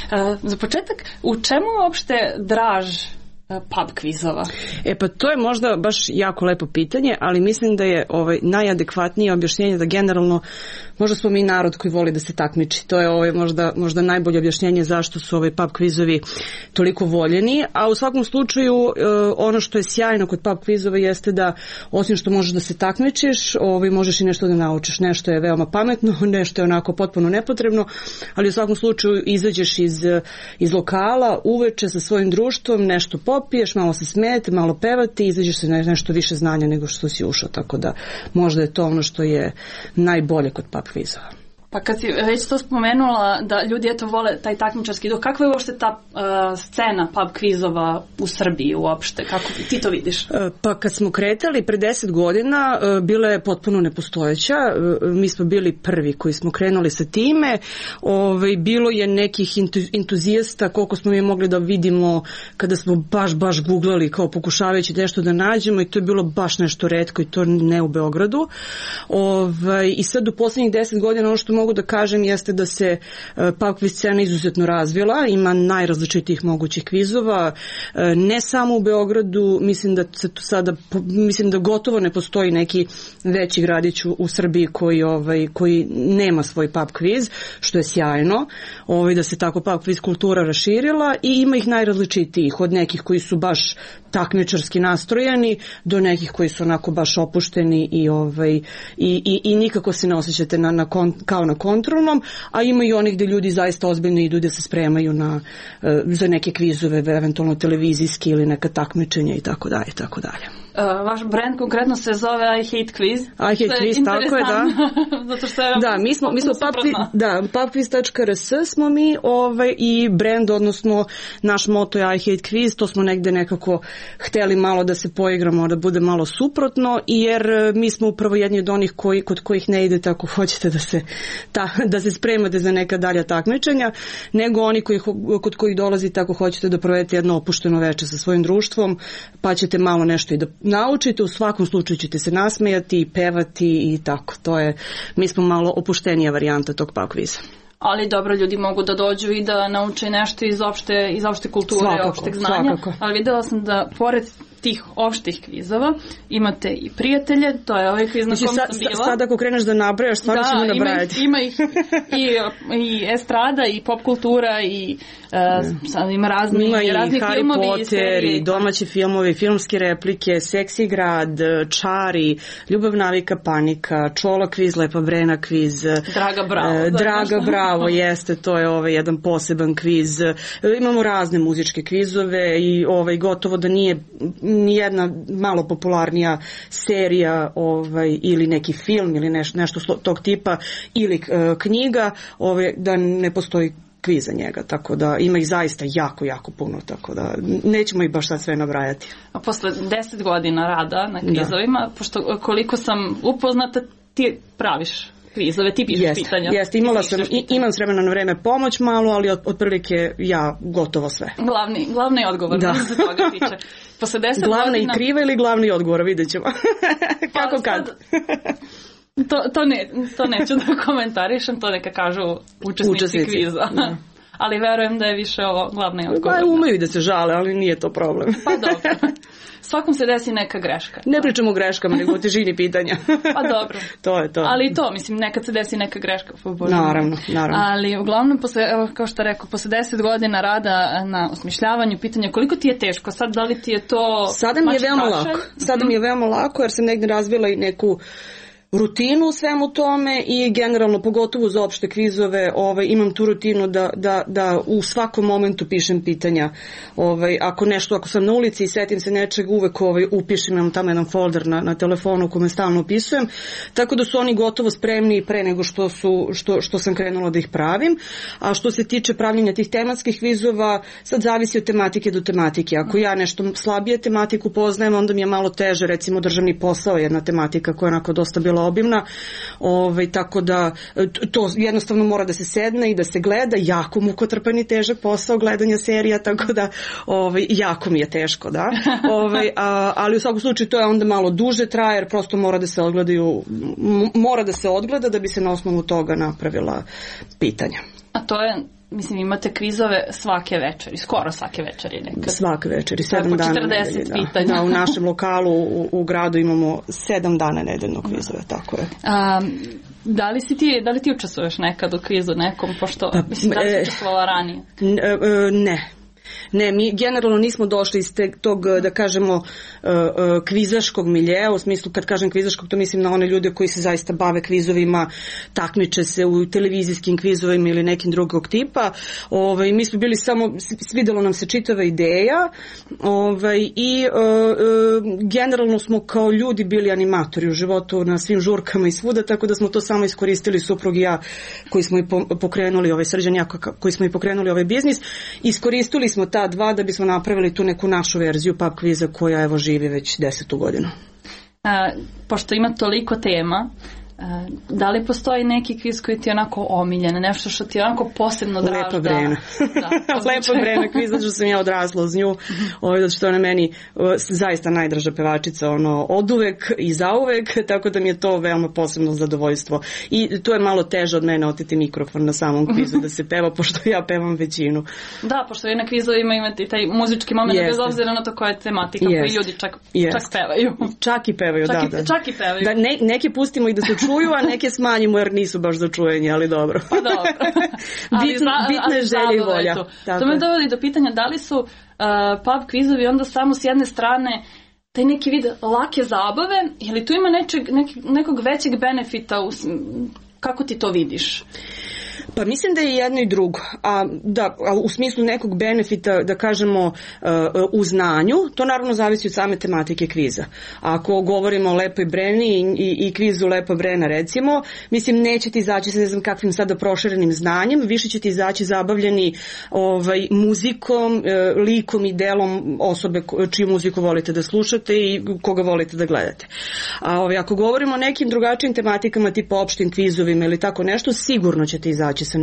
Za početak, u čemu je uopšte draž pub kvizova? Pa to je možda baš jako lepo pitanje, ali mislim da je najadekvatnije objašnjenje da generalno možda smo mi narod koji voli da se takmiči. To je možda najbolje objašnjenje zašto su pub kvizovi toliko voljeni, a u svakom slučaju ono što je sjajno kod pub kvizova jeste da osim što možeš da se takmičiš, možeš i nešto da naučiš. Nešto je veoma pametno, nešto je onako potpuno nepotrebno, ali u svakom slučaju izađeš iz lokala uveče sa svojim društvom, nešto popiješ, malo se smijete, malo pevati, izađeš se nešto više znanja nego što si ušao, tako da možda je to ono što je najbolje kod pub kvizova. Pa kad si već to spomenula da ljudi vole taj takmičarski duh, kakva je uopšte ta scena pub kvizova u Srbiji uopšte? Kako ti to vidiš? Pa kad smo kretali pre 10 godina bila je potpuno nepostojeća. Mi smo bili prvi koji smo krenuli sa time. Bilo je nekih entuzijasta koliko smo mi mogli da vidimo kada smo baš googlali kao pokušavajući nešto da nađemo i to je bilo baš nešto retko i to ne u Beogradu. I sad u posljednjih 10 godina ono što mogu da kažem jeste da se pub kviz scena izuzetno razvila, ima najrazličitijih mogućih kvizova, ne samo u Beogradu, mislim da gotovo ne postoji neki veći gradić u Srbiji koji nema svoj pub kviz, što je sjajno, da se tako pub kviz kultura raširila i ima ih najrazličitijih, od nekih koji su baš takmičarski nastrojeni do nekih koji su onako baš opušteni i nikako se ne osjećate kao na kontrolnom, a ima i onih gdje ljudi zaista ozbiljno idu da se spremaju za neke kvizove, eventualno televizijski ili neka takmičenja i tako dalje. Vaš brand konkretno se zove I Hate Quiz. I Hate Quiz, tako je, da. Zato što je mi smo pubquiz.rs smo mi i brand, odnosno naš moto je I Hate Quiz, to smo negde nekako hteli malo da se poigramo, da bude malo suprotno, jer mi smo upravo jedni od onih kod kojih ne ide tako hoćete da se spremate za neka dalja takmičenja, nego oni kod kojih dolazi tako hoćete da provedete jedno opušteno veče sa svojim društvom, pa ćete malo nešto i da naučite, u svakom slučaju ćete se nasmejati, pevati i tako. Mi smo malo opuštenija varijanta tog pub kviza. Ali dobro, ljudi mogu da dođu i da nauče nešto iz opšte kulture, opšteg znanja. Svakako. Ali videla sam da pored tih opštih kvizova imate i prijatelje, to je ovaj kviz na kom sam bila. Sad ako kreneš da nabrajaš, stvarno ćemo nabrajati. Ima ih i estrada, i pop kultura, i ima razni Harry filmovi, Potter, i domaći filmovi, filmske replike, Seksi grad, Čari, Ljubav, navika, panika, Čola kviz, Lepa Brena kviz, Draga Bravo, jeste, to je jedan poseban kviz. Imamo razne muzičke kvizove i gotovo da nije nijedna malo popularnija serija ili neki film ili nešto tog tipa ili knjiga da ne postoji kviz za njega, tako da ima ih zaista jako, jako puno, tako da nećemo ih baš sad sve nabrajati. A posle 10 godina rada na kvizovima, pošto koliko sam upoznata, ti praviš kvizove, ti pišeš pitanja. Jeste, imam s vremena na vreme pomoć malo, ali otprilike ja gotovo sve. Glavni odgovor, da se toga tiče. Posle 10 glavna i kriva ili glavni odgovor, vidjet ćemo. Kako kad? To neću da komentarišem, to neka kažu učesnici kviza. Da. Ali verujem da je više ovo glavni odgovor. Umeju da se žale, ali nije to problem. Pa dobro. Svakom se desi neka greška. Ne pričamo o greškama, nego o težini pitanja. Pa dobro. To je to. Ali nekad se desi neka greška. Naravno. Ali uglavnom, kao što rekao, posle 10 godina rada na osmišljavanju pitanja, koliko ti je teško? Sad, da li ti je to... Sada mi je veoma lako, jer sam negdje razvila i neku rutinu u svemu tome i generalno, pogotovo za opšte kvizove, imam tu rutinu da u svakom momentu pišem pitanja. Ako sam na ulici i setim se nečeg, uvek upišem, imam tamo jedan folder na telefonu u kome stalno upisujem, tako da su oni gotovo spremni pre nego što sam krenula da ih pravim. A što se tiče pravljenja tih tematskih kvizova, sad zavisi od tematike do tematike. Ako ja nešto slabije tematiku poznajem, onda mi je malo teže, recimo državni posao je jedna tematika koja je onako dosta bila obimna, tako da to jednostavno mora da se sedne i da se gleda, jako mukotrpan i težak posao gledanja serija, tako da jako mi je teško, da. Ali u svakom slučaju to je onda malo duže traje, jer prosto mora da se odgleda da bi se na osnovu toga napravila pitanja. A to je, mislim, imate kvizove svake večeri, skoro svake večeri nekad. Svake večeri, 7 dana nedelje. 40 pitanja. Da, u našem lokalu u gradu imamo 7 dana nedeljno kvizove, tako je. Da li ti učestvuješ nekad u kvizu nekom, pošto mislim da li si učestvovala ranije? Ne, mi generalno nismo došli iz tog, da kažemo, kvizaškog miljeja, u smislu kad kažem kvizaškog, to mislim na one ljude koji se zaista bave kvizovima, takmiče se u televizijskim kvizovima ili nekim drugog tipa. Mi smo bili samo, svidelo nam se čitava ideja i generalno smo kao ljudi bili animatori u životu na svim žurkama i svuda, tako da smo to samo iskoristili, suprug i ja koji smo i pokrenuli Srđan ja koji smo i pokrenuli ovaj biznis, iskoristili smo ta dva da bismo napravili tu neku našu verziju pub kviza koja evo živi već 10. godinu. Pošto ima toliko tema, da li postoji neki kviz koji ti je onako omiljen, nešto što ti je onako posebno draž? Lepa Brena. Lepa Brena kviz, zato što sam ja odrasla uz nju, zato što je ona meni zaista najdraža pevačica od uvek i zauvek, tako da mi je to veoma posebno zadovoljstvo. I to je malo teže od mene oteti mikrofon na samom kvizu da se peva, pošto ja pevam većinu. Da, pošto vi na kvizovima imate taj muzički moment, bez obzira na to koja je tematika, koji ljudi čak pevaju. Čak i pevaju, da. Čak i pevaju. Da, neke pustimo i da se čuju, a neke smanjimo jer nisu baš za čujenje, ali dobro. Pa dobro. Bitna je želja i volja. To me dovodi do pitanja da li su pub kvizovi onda samo s jedne strane taj neki vid lake zabave, ili tu ima nekog većeg benefita, kako ti to vidiš? Pa mislim da je jedno i drugo, a u smislu nekog benefita, da kažemo, u znanju, to naravno zavisi od same tematike kviza. Ako govorimo o Lepoj Breni i kvizu Lepa Brena, recimo, mislim, neće ti izaći sa ne znam kakvim sada proširenim znanjem, više će ti izaći zabavljeni muzikom, likom i delom osobe čiju muziku volite da slušate i koga volite da gledate. A ako govorimo o nekim drugačijim tematikama, tipa opštim kvizovima ili tako nešto, sigurno ćete izaći sa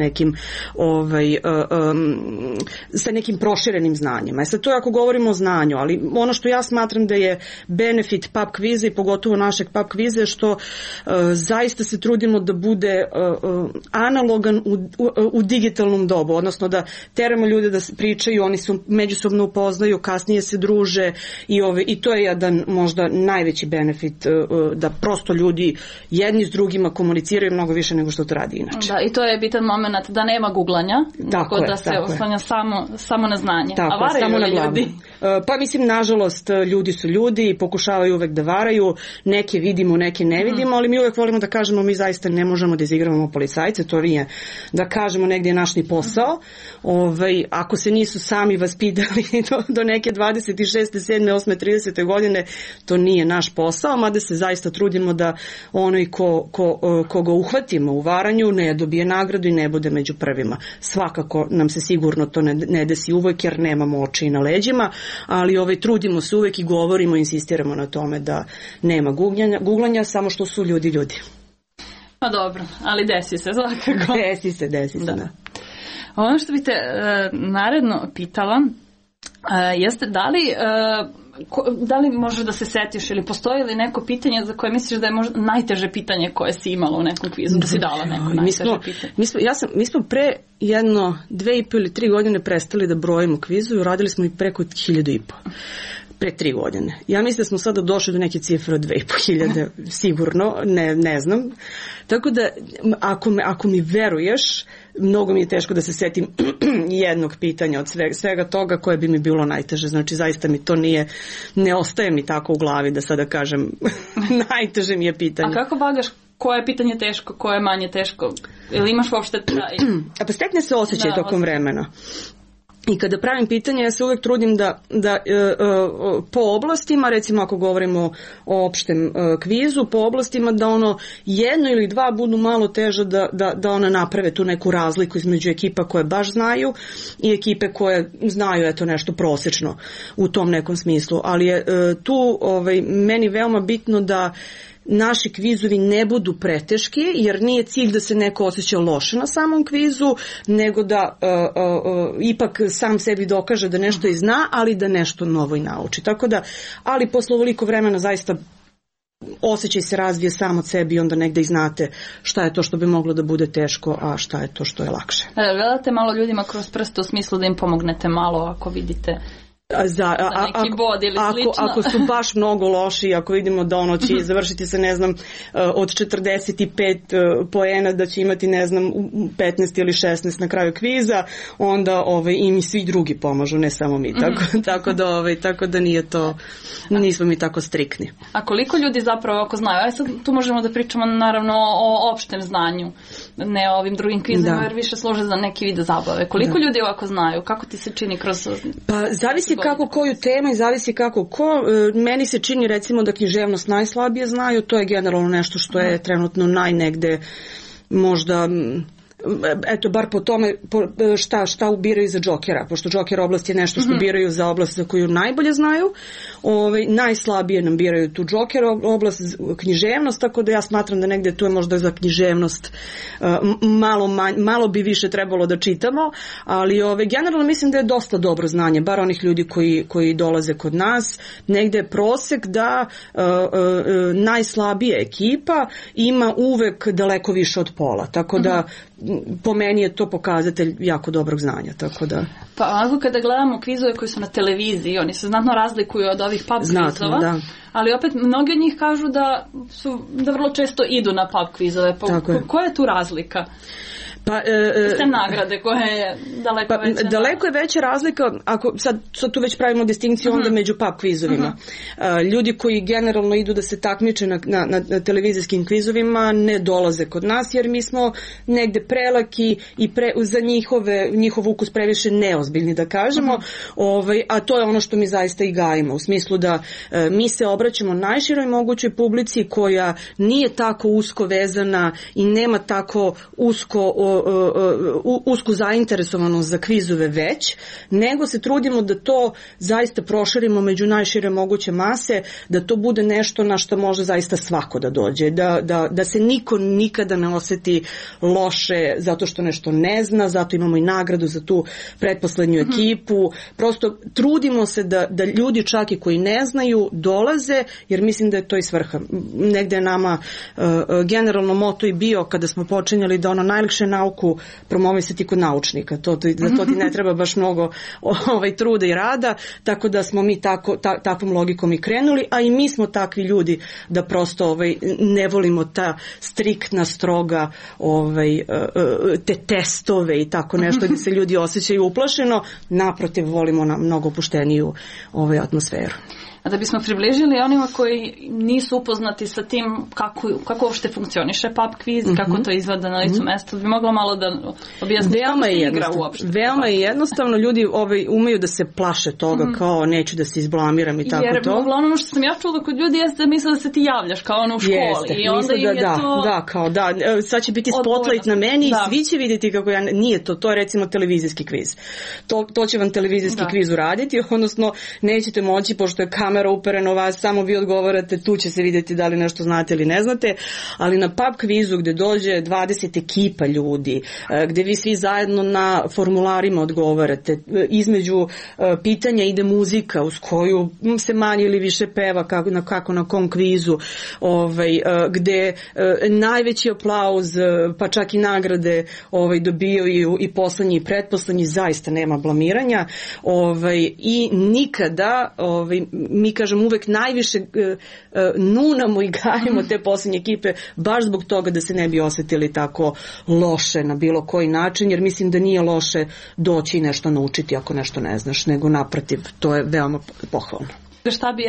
nekim proširenim znanjima. Sad to je ako govorimo o znanju, ali ono što ja smatram da je benefit pub kviza i pogotovo našeg pub kviza je što zaista se trudimo da bude analogan u digitalnom dobu, odnosno da teramo ljude da pričaju, oni se međusobno upoznaju, kasnije se druže i to je jedan možda najveći benefit, da prosto ljudi jedni s drugima komuniciraju mnogo više nego što to radi inače. Da, i to je bitan moment da nema guglanja, da se oslanja samo na znanje. Tako, a varaju li ljudi? Pa mislim, nažalost, ljudi su ljudi i pokušavaju uvek da varaju, neke vidimo, neke ne vidimo, ali mi uvek volimo da kažemo, mi zaista ne možemo da izigravamo policajce, to nije da kažemo negdje je naš ni posao. Ako se nisu sami vaspitali do neke 26. 7. 8. 30. godine, to nije naš posao, mada se zaista trudimo da onaj koga uhvatimo u varanju ne dobije nagradu i ne bude među prvima. Svakako nam se sigurno to ne desi uvek jer nemamo oči na leđima, ali trudimo se uvek i govorimo, insistiramo na tome da nema guglanja, samo što su ljudi. Pa dobro, ali desi se svakako. Desi se, da. Ono što bih te naredno pitala jeste da li možeš da se setiš ili postoji li neko pitanje za koje misliš da je možda najteže pitanje koje si imala u nekom kvizu, da si dala neko najteže pitanje? Mi smo pre 2,5 ili 3 godine prestali da brojimo kvizu i uradili smo i preko 1.500 pre 3 godine. Ja mislim da smo sada došli do neke cifre od 2.500, sigurno, ne znam. Tako da, ako mi veruješ, mnogo mi je teško da se setim jednog pitanja od svega toga koje bi mi bilo najteže. Znači, zaista mi to ne ostaje mi tako u glavi da sada kažem najteže mi je pitanje. A kako vagaš koje je pitanje teško, koje je manje teško? Ili imaš uopšte taj? Pa stekne se osjećaj tokom vremena. I kada pravim pitanje, ja se uvek trudim da po oblastima, recimo ako govorimo o opštem kvizu, po oblastima da jedno ili dva budu malo teže da ona naprave tu neku razliku između ekipa koje baš znaju i ekipe koje znaju nešto prosečno u tom nekom smislu. Ali je tu meni veoma bitno da naši kvizovi ne budu preteški, jer nije cilj da se neko osjeća loše na samom kvizu, nego da ipak sam sebi dokaže da nešto i zna, ali da nešto novo i nauči. Tako da, ali posle ovoliko vremena zaista osjećaj se razvije sam od sebi i onda negde i znate šta je to što bi moglo da bude teško, a šta je to što je lakše. Gledate malo ljudima kroz prste u smislu da im pomognete malo ako vidite neki bod ili slično. Ako su baš mnogo loši, ako vidimo da će završiti sa od 45 poena da će imati 15 ili 16 na kraju kviza, onda i mi svi drugi pomažu, ne samo mi. Tako da nije to, nismo mi tako striktni. A koliko ljudi zapravo ako znaju? Aj sad tu možemo da pričamo naravno o opštem znanju, ne o ovim drugim kvizima, jer više služe za neki vid zabave. Koliko ljudi ovako znaju? Kako ti se čini kroz... Pa zavisi kako koju temu i zavisi kako ko. Meni se čini recimo da književnost najslabije znaju, to je generalno nešto što je trenutno najnegde možda... Eto, bar po tome šta ubiraju za džokera, pošto džoker oblast je nešto što biraju za oblast za koju najbolje znaju, najslabije nam biraju tu džoker oblast, književnost, tako da ja smatram da negde tu je možda za književnost malo bi više trebalo da čitamo, ali generalno mislim da je dosta dobro znanje, bar onih ljudi koji dolaze kod nas, negde je prosek da najslabija ekipa ima uvek daleko više od pola, tako da po meni je to pokazatelj jako dobrog znanja, tako da... Pa ako kada gledamo kvizove koji su na televiziji, oni se znatno razlikuju od ovih pub kvizova, da. Ali opet mnogi od njih kažu da vrlo često idu na pub kvizove. Koja je tu razlika? Ste nagrade koje je daleko veća. Daleko je veća razlika, ako sad tu već pravimo distinkciju onda među pub kvizovima. Ljudi koji generalno idu da se takmiče na televizijskim kvizovima ne dolaze kod nas jer mi smo negde prelaki i za njihov ukus previše neozbiljni da kažemo, a to je ono što mi zaista i gajimo, u smislu da mi se obraćamo najširoj mogućoj publici koja nije tako usko vezana i nema tako usku zainteresovanost za kvizove već, nego se trudimo da to zaista proširimo među najšire moguće mase, da to bude nešto na što može zaista svako da dođe, da se niko nikada ne oseti loše zato što nešto ne zna, zato imamo i nagradu za tu pretposlednju ekipu, prosto trudimo se da ljudi čak i koji ne znaju dolaze, jer mislim da je to i svrha. Negde je nama generalno moto i bio kada smo počinjali da najlakše nauku promovisati kod naučnika. Za to ti ne treba baš mnogo truda i rada, tako da smo mi takvom logikom i krenuli, a i mi smo takvi ljudi da prosto ne volimo ta striktna, stroga te testove i tako nešto gdje se ljudi osjećaju uplašeno, naprotiv volimo na mnogo opušteniju atmosferu. A da bismo približili onima koji nisu upoznati sa tim kako uopšte funkcioniše pub kviz, kako to izgleda na licu mesta, bi mogla malo da objasniti kako se igra uopšte. Veoma je jednostavno, ljudi umeju da se plaše toga, kao neću da se izblamiram i tako to. Jer ono što sam ja čula kod ljudi jeste da misle da se ti javljaš kao ono u školi. I onda im je to... sad će biti spotlight na meni i svi će vidjeti kako ja... Nije to je recimo televizijski kviz. To će vam televizijski kviz uraditi, odnosno nećete moći, pošto je kamera upereno vas, samo vi odgovarate, tu će se vidjeti da li nešto znate ili ne znate, ali na pub kvizu gde dođe 20 ekipa ljudi, gde vi svi zajedno na formularima odgovarate, između pitanja ide muzika uz koju se manje ili više peva kako na kom kvizu, gde najveći aplauz, pa čak i nagrade dobijaju i poslednji i pretposlednji, zaista nema blamiranja, i nikada mi kažem uvek najviše nunamo i gajimo te posljednje ekipe baš zbog toga da se ne bi osjetili tako loše na bilo koji način, jer mislim da nije loše doći i nešto naučiti ako nešto ne znaš, nego naprotiv, to je veoma pohvalno. Šta bi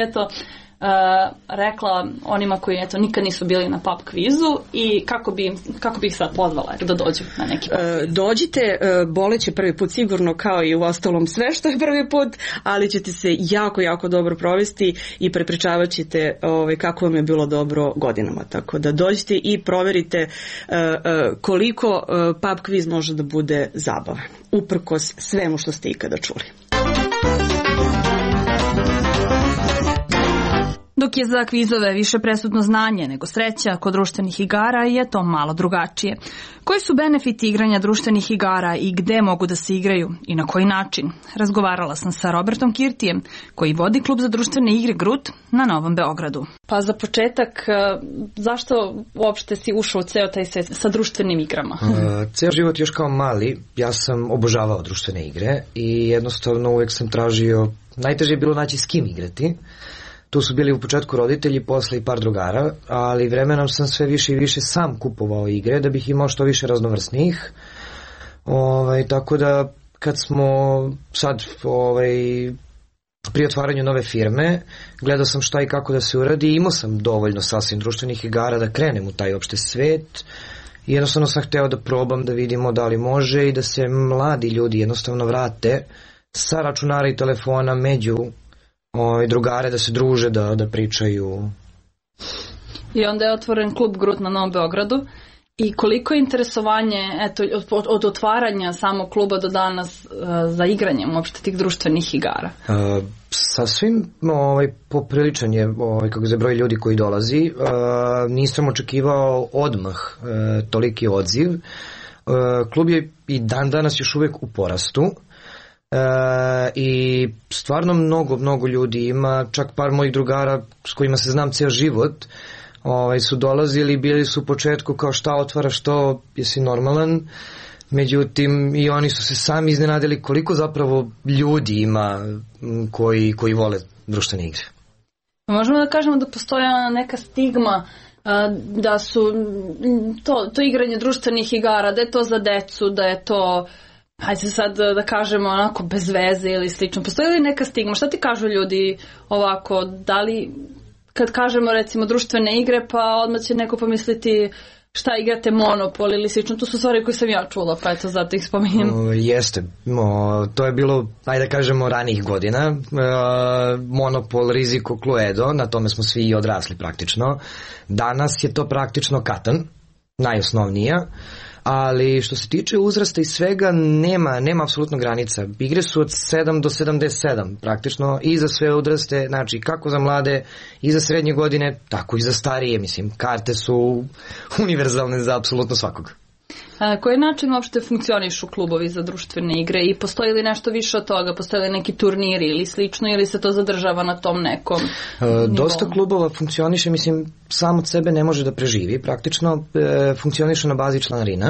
rekla onima koji nikad nisu bili na pub kvizu i kako bi ih sad pozvala da dođu na neki pub kviz? Dođite, boleće prvi put sigurno kao i u ostalom sve što je prvi put, ali ćete se jako, jako dobro provesti i prepričavat ćete kako vam je bilo dobro godinama. Tako da dođite i proverite koliko pub kviz može da bude zabavan, uprkos svemu što ste ikada čuli. Dok je za kvizove više presudno znanje nego sreća, kod društvenih igara je to malo drugačije. Koji su benefiti igranja društvenih igara i gde mogu da se igraju i na koji način? Razgovarala sam sa Robertom Kirtijem, koji vodi klub za društvene igre Grut na Novom Beogradu. Pa za početak, zašto uopšte si ušao u ceo taj svet sa društvenim igrama? Ceo život još kao mali, ja sam obožavao društvene igre i jednostavno uvek sam tražio, najteže je bilo naći s kim igrati. Tu su bili u početku roditelji, posle i par drugara, ali vremenom sam sve više i više sam kupovao igre da bih imao što više raznovrsnih. Tako da kad smo sad pri otvaranju nove firme, gledao sam šta i kako da se uradi i imao sam dovoljno sasvim društvenih igara da krenem u taj opšte svet. I jednostavno sam hteo da probam da vidimo da li može i da se mladi ljudi jednostavno vrate sa računara i telefona među drugare, da se druže, da pričaju. I onda je otvoren klub Grut na Novom Beogradu. I koliko je interesovanje od otvaranja samog kluba do danas za igranjem uopšte tih društvenih igara? Sasvim popriličan je kako se broj ljudi koji dolazi. Nisam očekivao odmah toliki odziv. Klub je i dan danas još uvek u porastu. I stvarno mnogo ljudi ima, čak par mojih drugara s kojima se znam ceo život su dolazili, bili su u početku kao šta otvaraš to, jesi normalan, međutim i oni su se sami iznenadili koliko zapravo ljudi ima koji vole društvene igre. Možemo da kažemo da postoji neka stigma da su to igranje društvenih igara, da je to za decu, da je to, hajde sad da kažemo onako bez veze ili slično. Postoji li neka stigma? Šta ti kažu ljudi ovako, da li kad kažemo recimo društvene igre, pa odmah će neko pomisliti šta igrate Monopol ili slično, to su stvari koje sam ja čula, pa eto zato ih spominjem. Jeste, to je bilo, ajde da kažemo, ranijih godina, Monopol, Riziko, Cluedo, na tome smo svi odrasli praktično. Danas je to praktično Katan, najosnovnija, ali što se tiče uzrasta i svega nema apsolutno granica. Igre su od 7 do 77 praktično i za sve uzraste, znači kako za mlade i za srednje godine, tako i za starije, mislim, karte su univerzalne za apsolutno svakog. Na koji način uopšte funkcionišu klubovi za društvene igre i postoji li nešto više od toga, postoji li neki turniri ili slično ili se to zadržava na tom nekom nivou? Dosta klubova funkcioniše, mislim, sam od sebe ne može da preživi, praktično funkcioniše na bazi članarina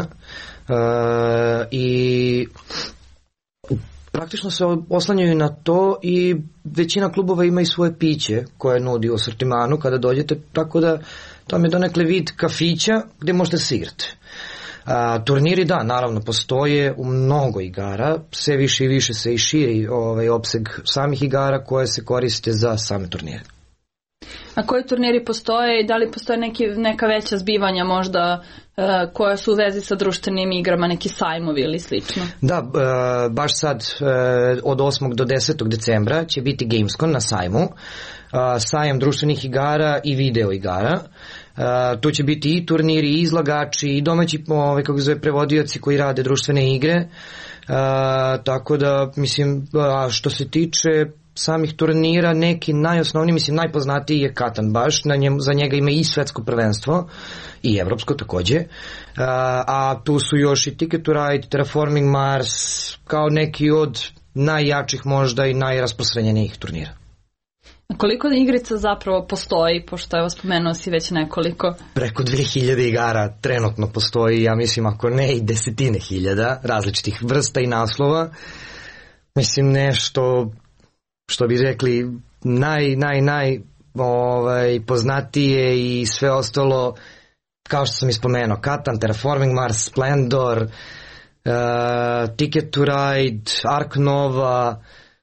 i praktično se oslanjaju na to i većina klubova ima i svoje piće koje nudi u asortimanu kada dođete, tako da tam je donekle vid kafića gde možete se igrati. Turniri, da, naravno postoje u mnogo igara, sve više i više se i širi opseg samih igara koje se koriste za same turnire. A koji turniri postoje i da li postoje neka veća zbivanja možda koja su u vezi sa društvenim igrama, neki sajmovi ili slično? Da, baš sad od 8. do 10. decembra će biti Gamescom na sajmu, sajam društvenih igara i video igara. Tu će biti i turniri, i izlagači, i domaći kako zove prevodioci koji rade društvene igre, tako da mislim što se tiče samih turnira, neki najosnovniji, mislim najpoznatiji je Katan baš, za njega ima i svetsko prvenstvo i evropsko takođe, a tu su još i Ticket to Ride, Terraforming Mars, kao neki od najjačih možda i najrasprostranjenijih turnira. Koliko igrica zapravo postoji, pošto evo spomenuo si već nekoliko? Preko 2000 igara trenutno postoji, ja mislim ako ne i desetine hiljada različitih vrsta i naslova. Mislim nešto što bi rekli naj poznatije i sve ostalo, kao što sam ispomenuo, Katan, Terraforming Mars, Splendor, Ticket to Ride, Ark Nova.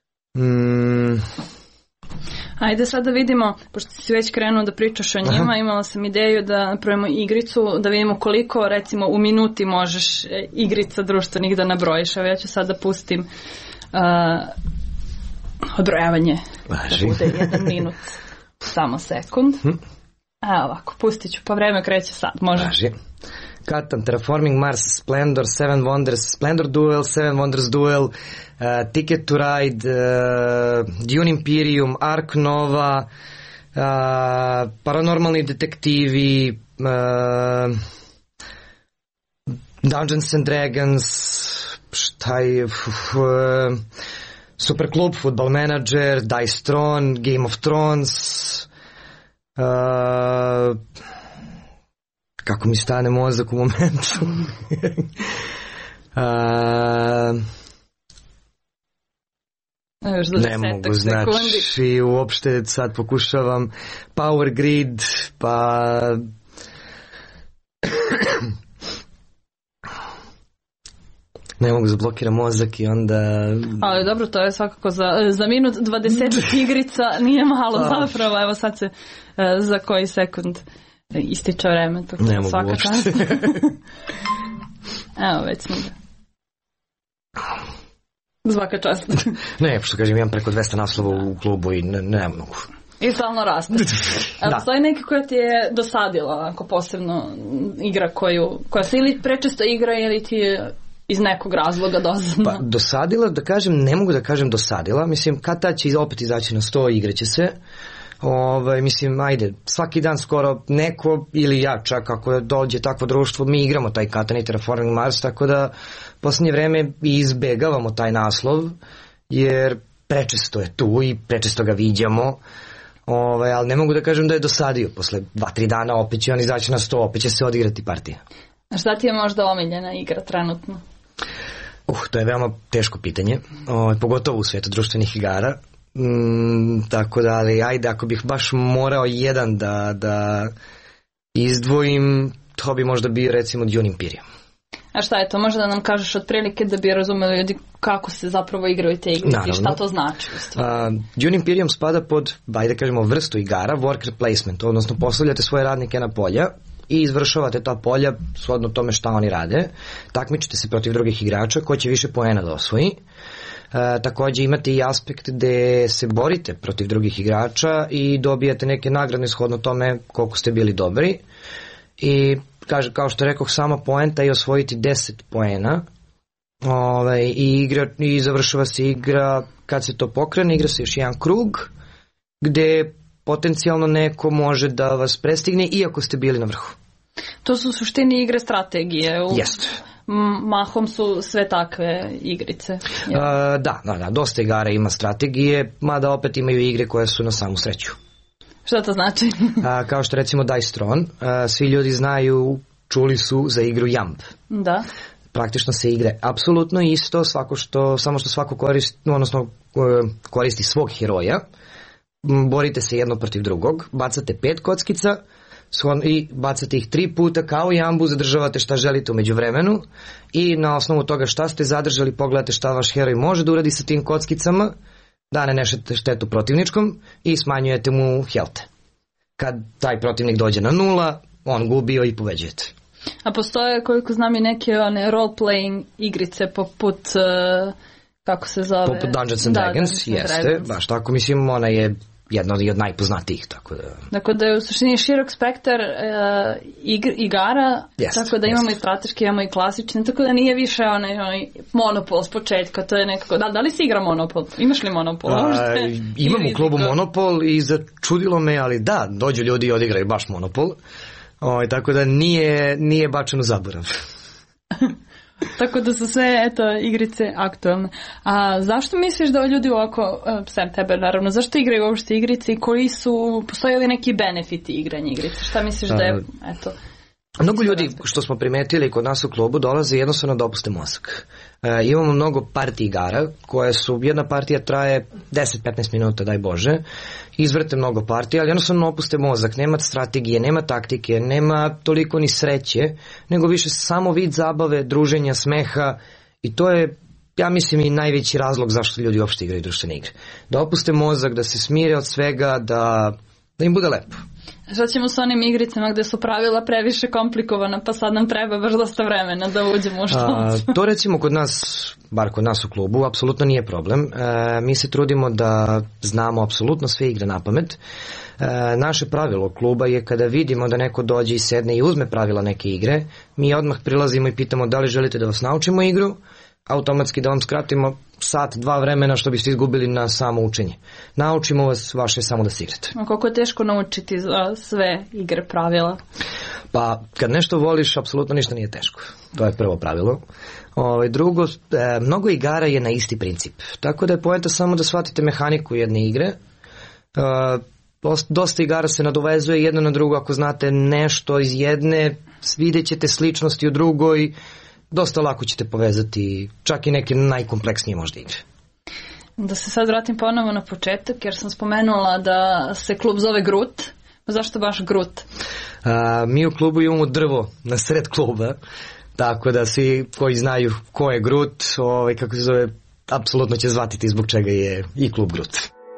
Ajde sad da vidimo, pošto si već krenuo da pričaš o njima, imala sam ideju da napravimo igricu, da vidimo koliko recimo u minuti možeš igrica društvenih da nabrojiš. Evo ja ću sad da pustim odbrojavanje. Da bude 1 minut, samo sekund. Evo ovako, pustit ću, pa vreme kreće sad, može. Važi. Katan, Terraforming Mars, Splendor, Seven Wonders, Splendor Duel, Seven Wonders Duel, Ticket to Ride, Dune Imperium, Ark Nova, Paranormalni detektivi, Dungeons and Dragons, Super Club, Football Manager, Dice Throne, Game of Thrones, kako mi stane mozak u momentu. Ne mogu, znači uopšte sad pokušavam Power Grid, pa ne mogu zablokiram mozak i onda... Ali dobro, to je svakako za minut 20 igrica nije malo zapravo, evo sad se za koji sekund ističe vreme, tako ne mogu uopšte. Evo već smo svaka čast. Ne, što kažem, imam preko 200 naslova u klubu i ne mogu. I stalno raste. Postoji neki koja ti je dosadila, ako posebno igra koja se ili prečesto igra ili ti je iz nekog razloga dosadna? Pa dosadila, da kažem, ne mogu da kažem dosadila, mislim kad ta će opet izaći na 100, igraće se. Mislim, ajde, svaki dan skoro neko ili ja čak ako dođe takvo društvo, mi igramo taj Katan i Terraforming Mars, tako da posljednje vreme izbegavamo taj naslov jer prečesto je tu i prečesto ga viđamo, ali ne mogu da kažem da je dosadio. Posle 2-3 dana opet će on izaći na 100, opet će se odigrati partija. A šta ti je možda omiljena igra trenutno? To je veoma teško pitanje, pogotovo u svijetu društvenih igara. Tako da, ali ajde, ako bih baš morao jedan da izdvojim, to bi možda bio recimo Dune Imperium. A šta je to? Možda da nam kažeš otprilike da bi razumeli ljudi kako se zapravo igraju te igre i šta to znači? Dune Imperium spada pod, da kažemo, vrstu igara, worker placement, odnosno postavljate svoje radnike na polja i izvršavate ta polja shodno tome šta oni rade. Takmičite se protiv drugih igrača, ko će više poena da osvoji. Također imate i aspekt gde se borite protiv drugih igrača i dobijate neke nagrade shodno tome koliko ste bili dobri. I kao što rekoh, sama poenta je osvojiti 10 poena i završava se igra kad se to pokrene, igra se još jedan krug gde potencijalno neko može da vas prestigne iako ste bili na vrhu. To su u suštini igre strategije. Jeste. Mahom su sve takve igrice. Da, dosta igara ima strategije, mada opet imaju igre koje su na samu sreću. Šta to znači? Kao što recimo Dice Throne, svi ljudi znaju, čuli su za igru Jump. Da. Praktično se igre apsolutno isto, samo što svako koristi svog heroja, borite se jedno protiv drugog, bacate 5 kockica i bacate ih 3 puta kao jambu, zadržavate šta želite u međuvremenu i na osnovu toga šta ste zadržali pogledate šta vaš heroj može da uradi sa tim kockicama, da ne nešete štetu protivničkom i smanjujete mu health. Kad taj protivnik dođe na 0, on gubio i pobeđujete. A postoje, koliko znam, i neke role-playing igrice poput, kako se zove? Poput Dungeons and Dragons, jeste, baš tako, mislim, ona je jedna od najpoznatijih, tako da... Dakle, da je u suštini širok spektar igara, tako da imamo i strateške, imamo i klasične, tako da nije više onaj Monopol s početka, to je nekako... Da li si igra Monopol? Imaš li Monopol? Imam u klubu Monopol i začudilo me, ali da, dođu ljudi i odigraju baš Monopol, tako da nije bačen u zaborav. Tako da su sve, igrice aktualne. A zašto misliš da ljudi ovako, sem tebe naravno, zašto igraju uopšte igrice i postoje li neki benefiti igranja igrice? Šta misliš da je, Mnogo ljudi, što smo primetili kod nas u klubu, dolaze jednostavno da opuste mozak. Imamo mnogo partij igara, koje su, jedna partija traje 10-15 minuta, daj Bože, izvrte mnogo partija, ali jednostavno opuste mozak, nema strategije, nema taktike, nema toliko ni sreće, nego više samo vid zabave, druženja, smeha i to je, ja mislim, i najveći razlog zašto ljudi uopšte igraju društvene igre. Da opuste mozak, da se smire od svega, da im bude lepo. Šta ćemo s onim igricama gde su pravila previše komplikovana, pa sad nam treba baš dosta vremena da uđemo u što? To recimo kod nas, bar kod nas u klubu, apsolutno nije problem. Mi se trudimo da znamo apsolutno sve igre na pamet. Naše pravilo kluba je kada vidimo da neko dođe i sedne i uzme pravila neke igre, mi odmah prilazimo i pitamo da li želite da vas naučimo igru, automatski da vam skratimo sat, 2 vremena što biste izgubili na samo učenje. Naučimo vas, vaše samo da se igrate. A koliko je teško naučiti sve igre pravila? Pa, kad nešto voliš, apsolutno ništa nije teško. To je prvo pravilo. Drugo, mnogo igara je na isti princip. Tako da je poenta samo da shvatite mehaniku jedne igre. Dosta igara se nadovezuje jedno na drugo. Ako znate nešto iz jedne, vidjet ćete sličnosti u drugoj. Dosta lako ćete povezati čak i neke najkompleksnije možda igre. Da se sad vratim ponovo na početak, jer sam spomenula da se klub zove Grut. Zašto baš Grut? Mi u klubu imamo drvo na sred kluba, tako da svi koji znaju ko je Grut, kako se zove, apsolutno će zvatiti zbog čega je i klub Grut.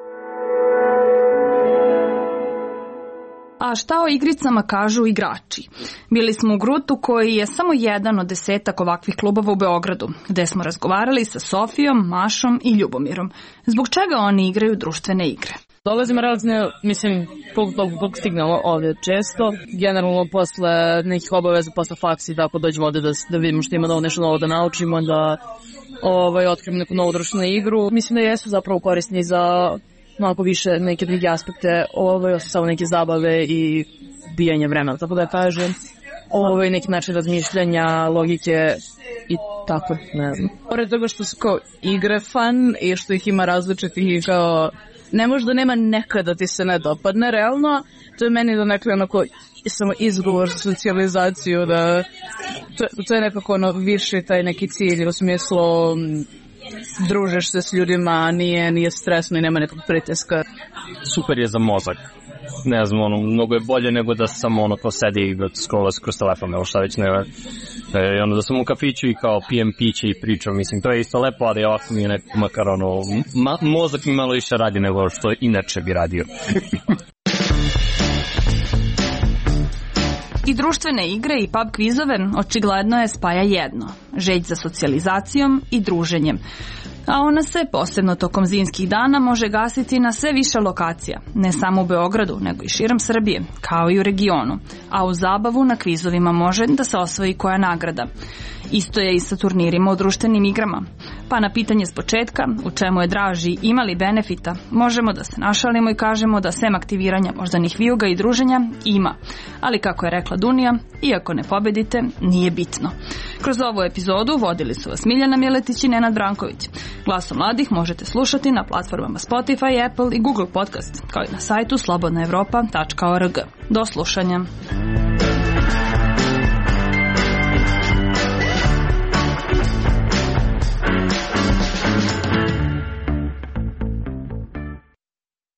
A šta o igricama kažu igrači? Bili smo u Grutu koji je samo jedan od 10 ovakvih klubova u Beogradu, gde smo razgovarali sa Sofijom, Mašom i Ljubomirom. Zbog čega oni igraju društvene igre? Dolazimo relativno, mislim, koliko stignemo ovdje često. Generalno posle nekih obaveza, posle faksi, tako dođemo ovdje da vidimo što ima nešto novo da naučimo, da otkrijemo neku novu društvenu igru. Mislim da jesu zapravo korisni za malo više neke druge aspekte, osim samo neke zabave i bijanje vremena, tako da kažem. Neki način razmišljanja, logike i tako, ne znam. Pored toga što su kao igre fun i što ih ima različitih, kao ne možda nema nekada ti se ne dopadne realno, to je meni da nekako onako samo izgovor za socijalizaciju, da to je nekako više taj neki cilj u smislu družiš se s ljudima, nije stresno i nema nekog pritiska. Super je za mozak. ne znam, mnogo je bolje nego da sam ko sedi i scrolla kroz telefon, evo šta već ne. I onda da sam u kafiću i kao pijem piće i pričam, mislim, to je isto lepo, ali ovako mi je nekako makar mozak mi malo više radi nego što inače bi radio. I društvene igre i pub kvizove očigledno je spaja jedno, želj za socijalizacijom i druženjem. A ona se, posebno tokom zimskih dana, može gasiti na sve više lokacija, ne samo u Beogradu, nego i širom Srbije, kao i u regionu. A u zabavu na kvizovima može da se osvoji koja nagrada. Isto je i sa turnirima u društvenim igrama. Pa na pitanje s početka, u čemu je draži, ima li benefita, možemo da se našalimo i kažemo da sem aktiviranja moždanih vijuga i druženja ima. Ali kako je rekla Dunija, iako ne pobedite, nije bitno. Kroz ovu epizodu vodili su vas Miljana Miletić i Nenad Branković. Glaso mladih možete slušati na platformama Spotify, Apple i Google Podcast, kao i na sajtu slobodnaevropa.org. Do slušanja.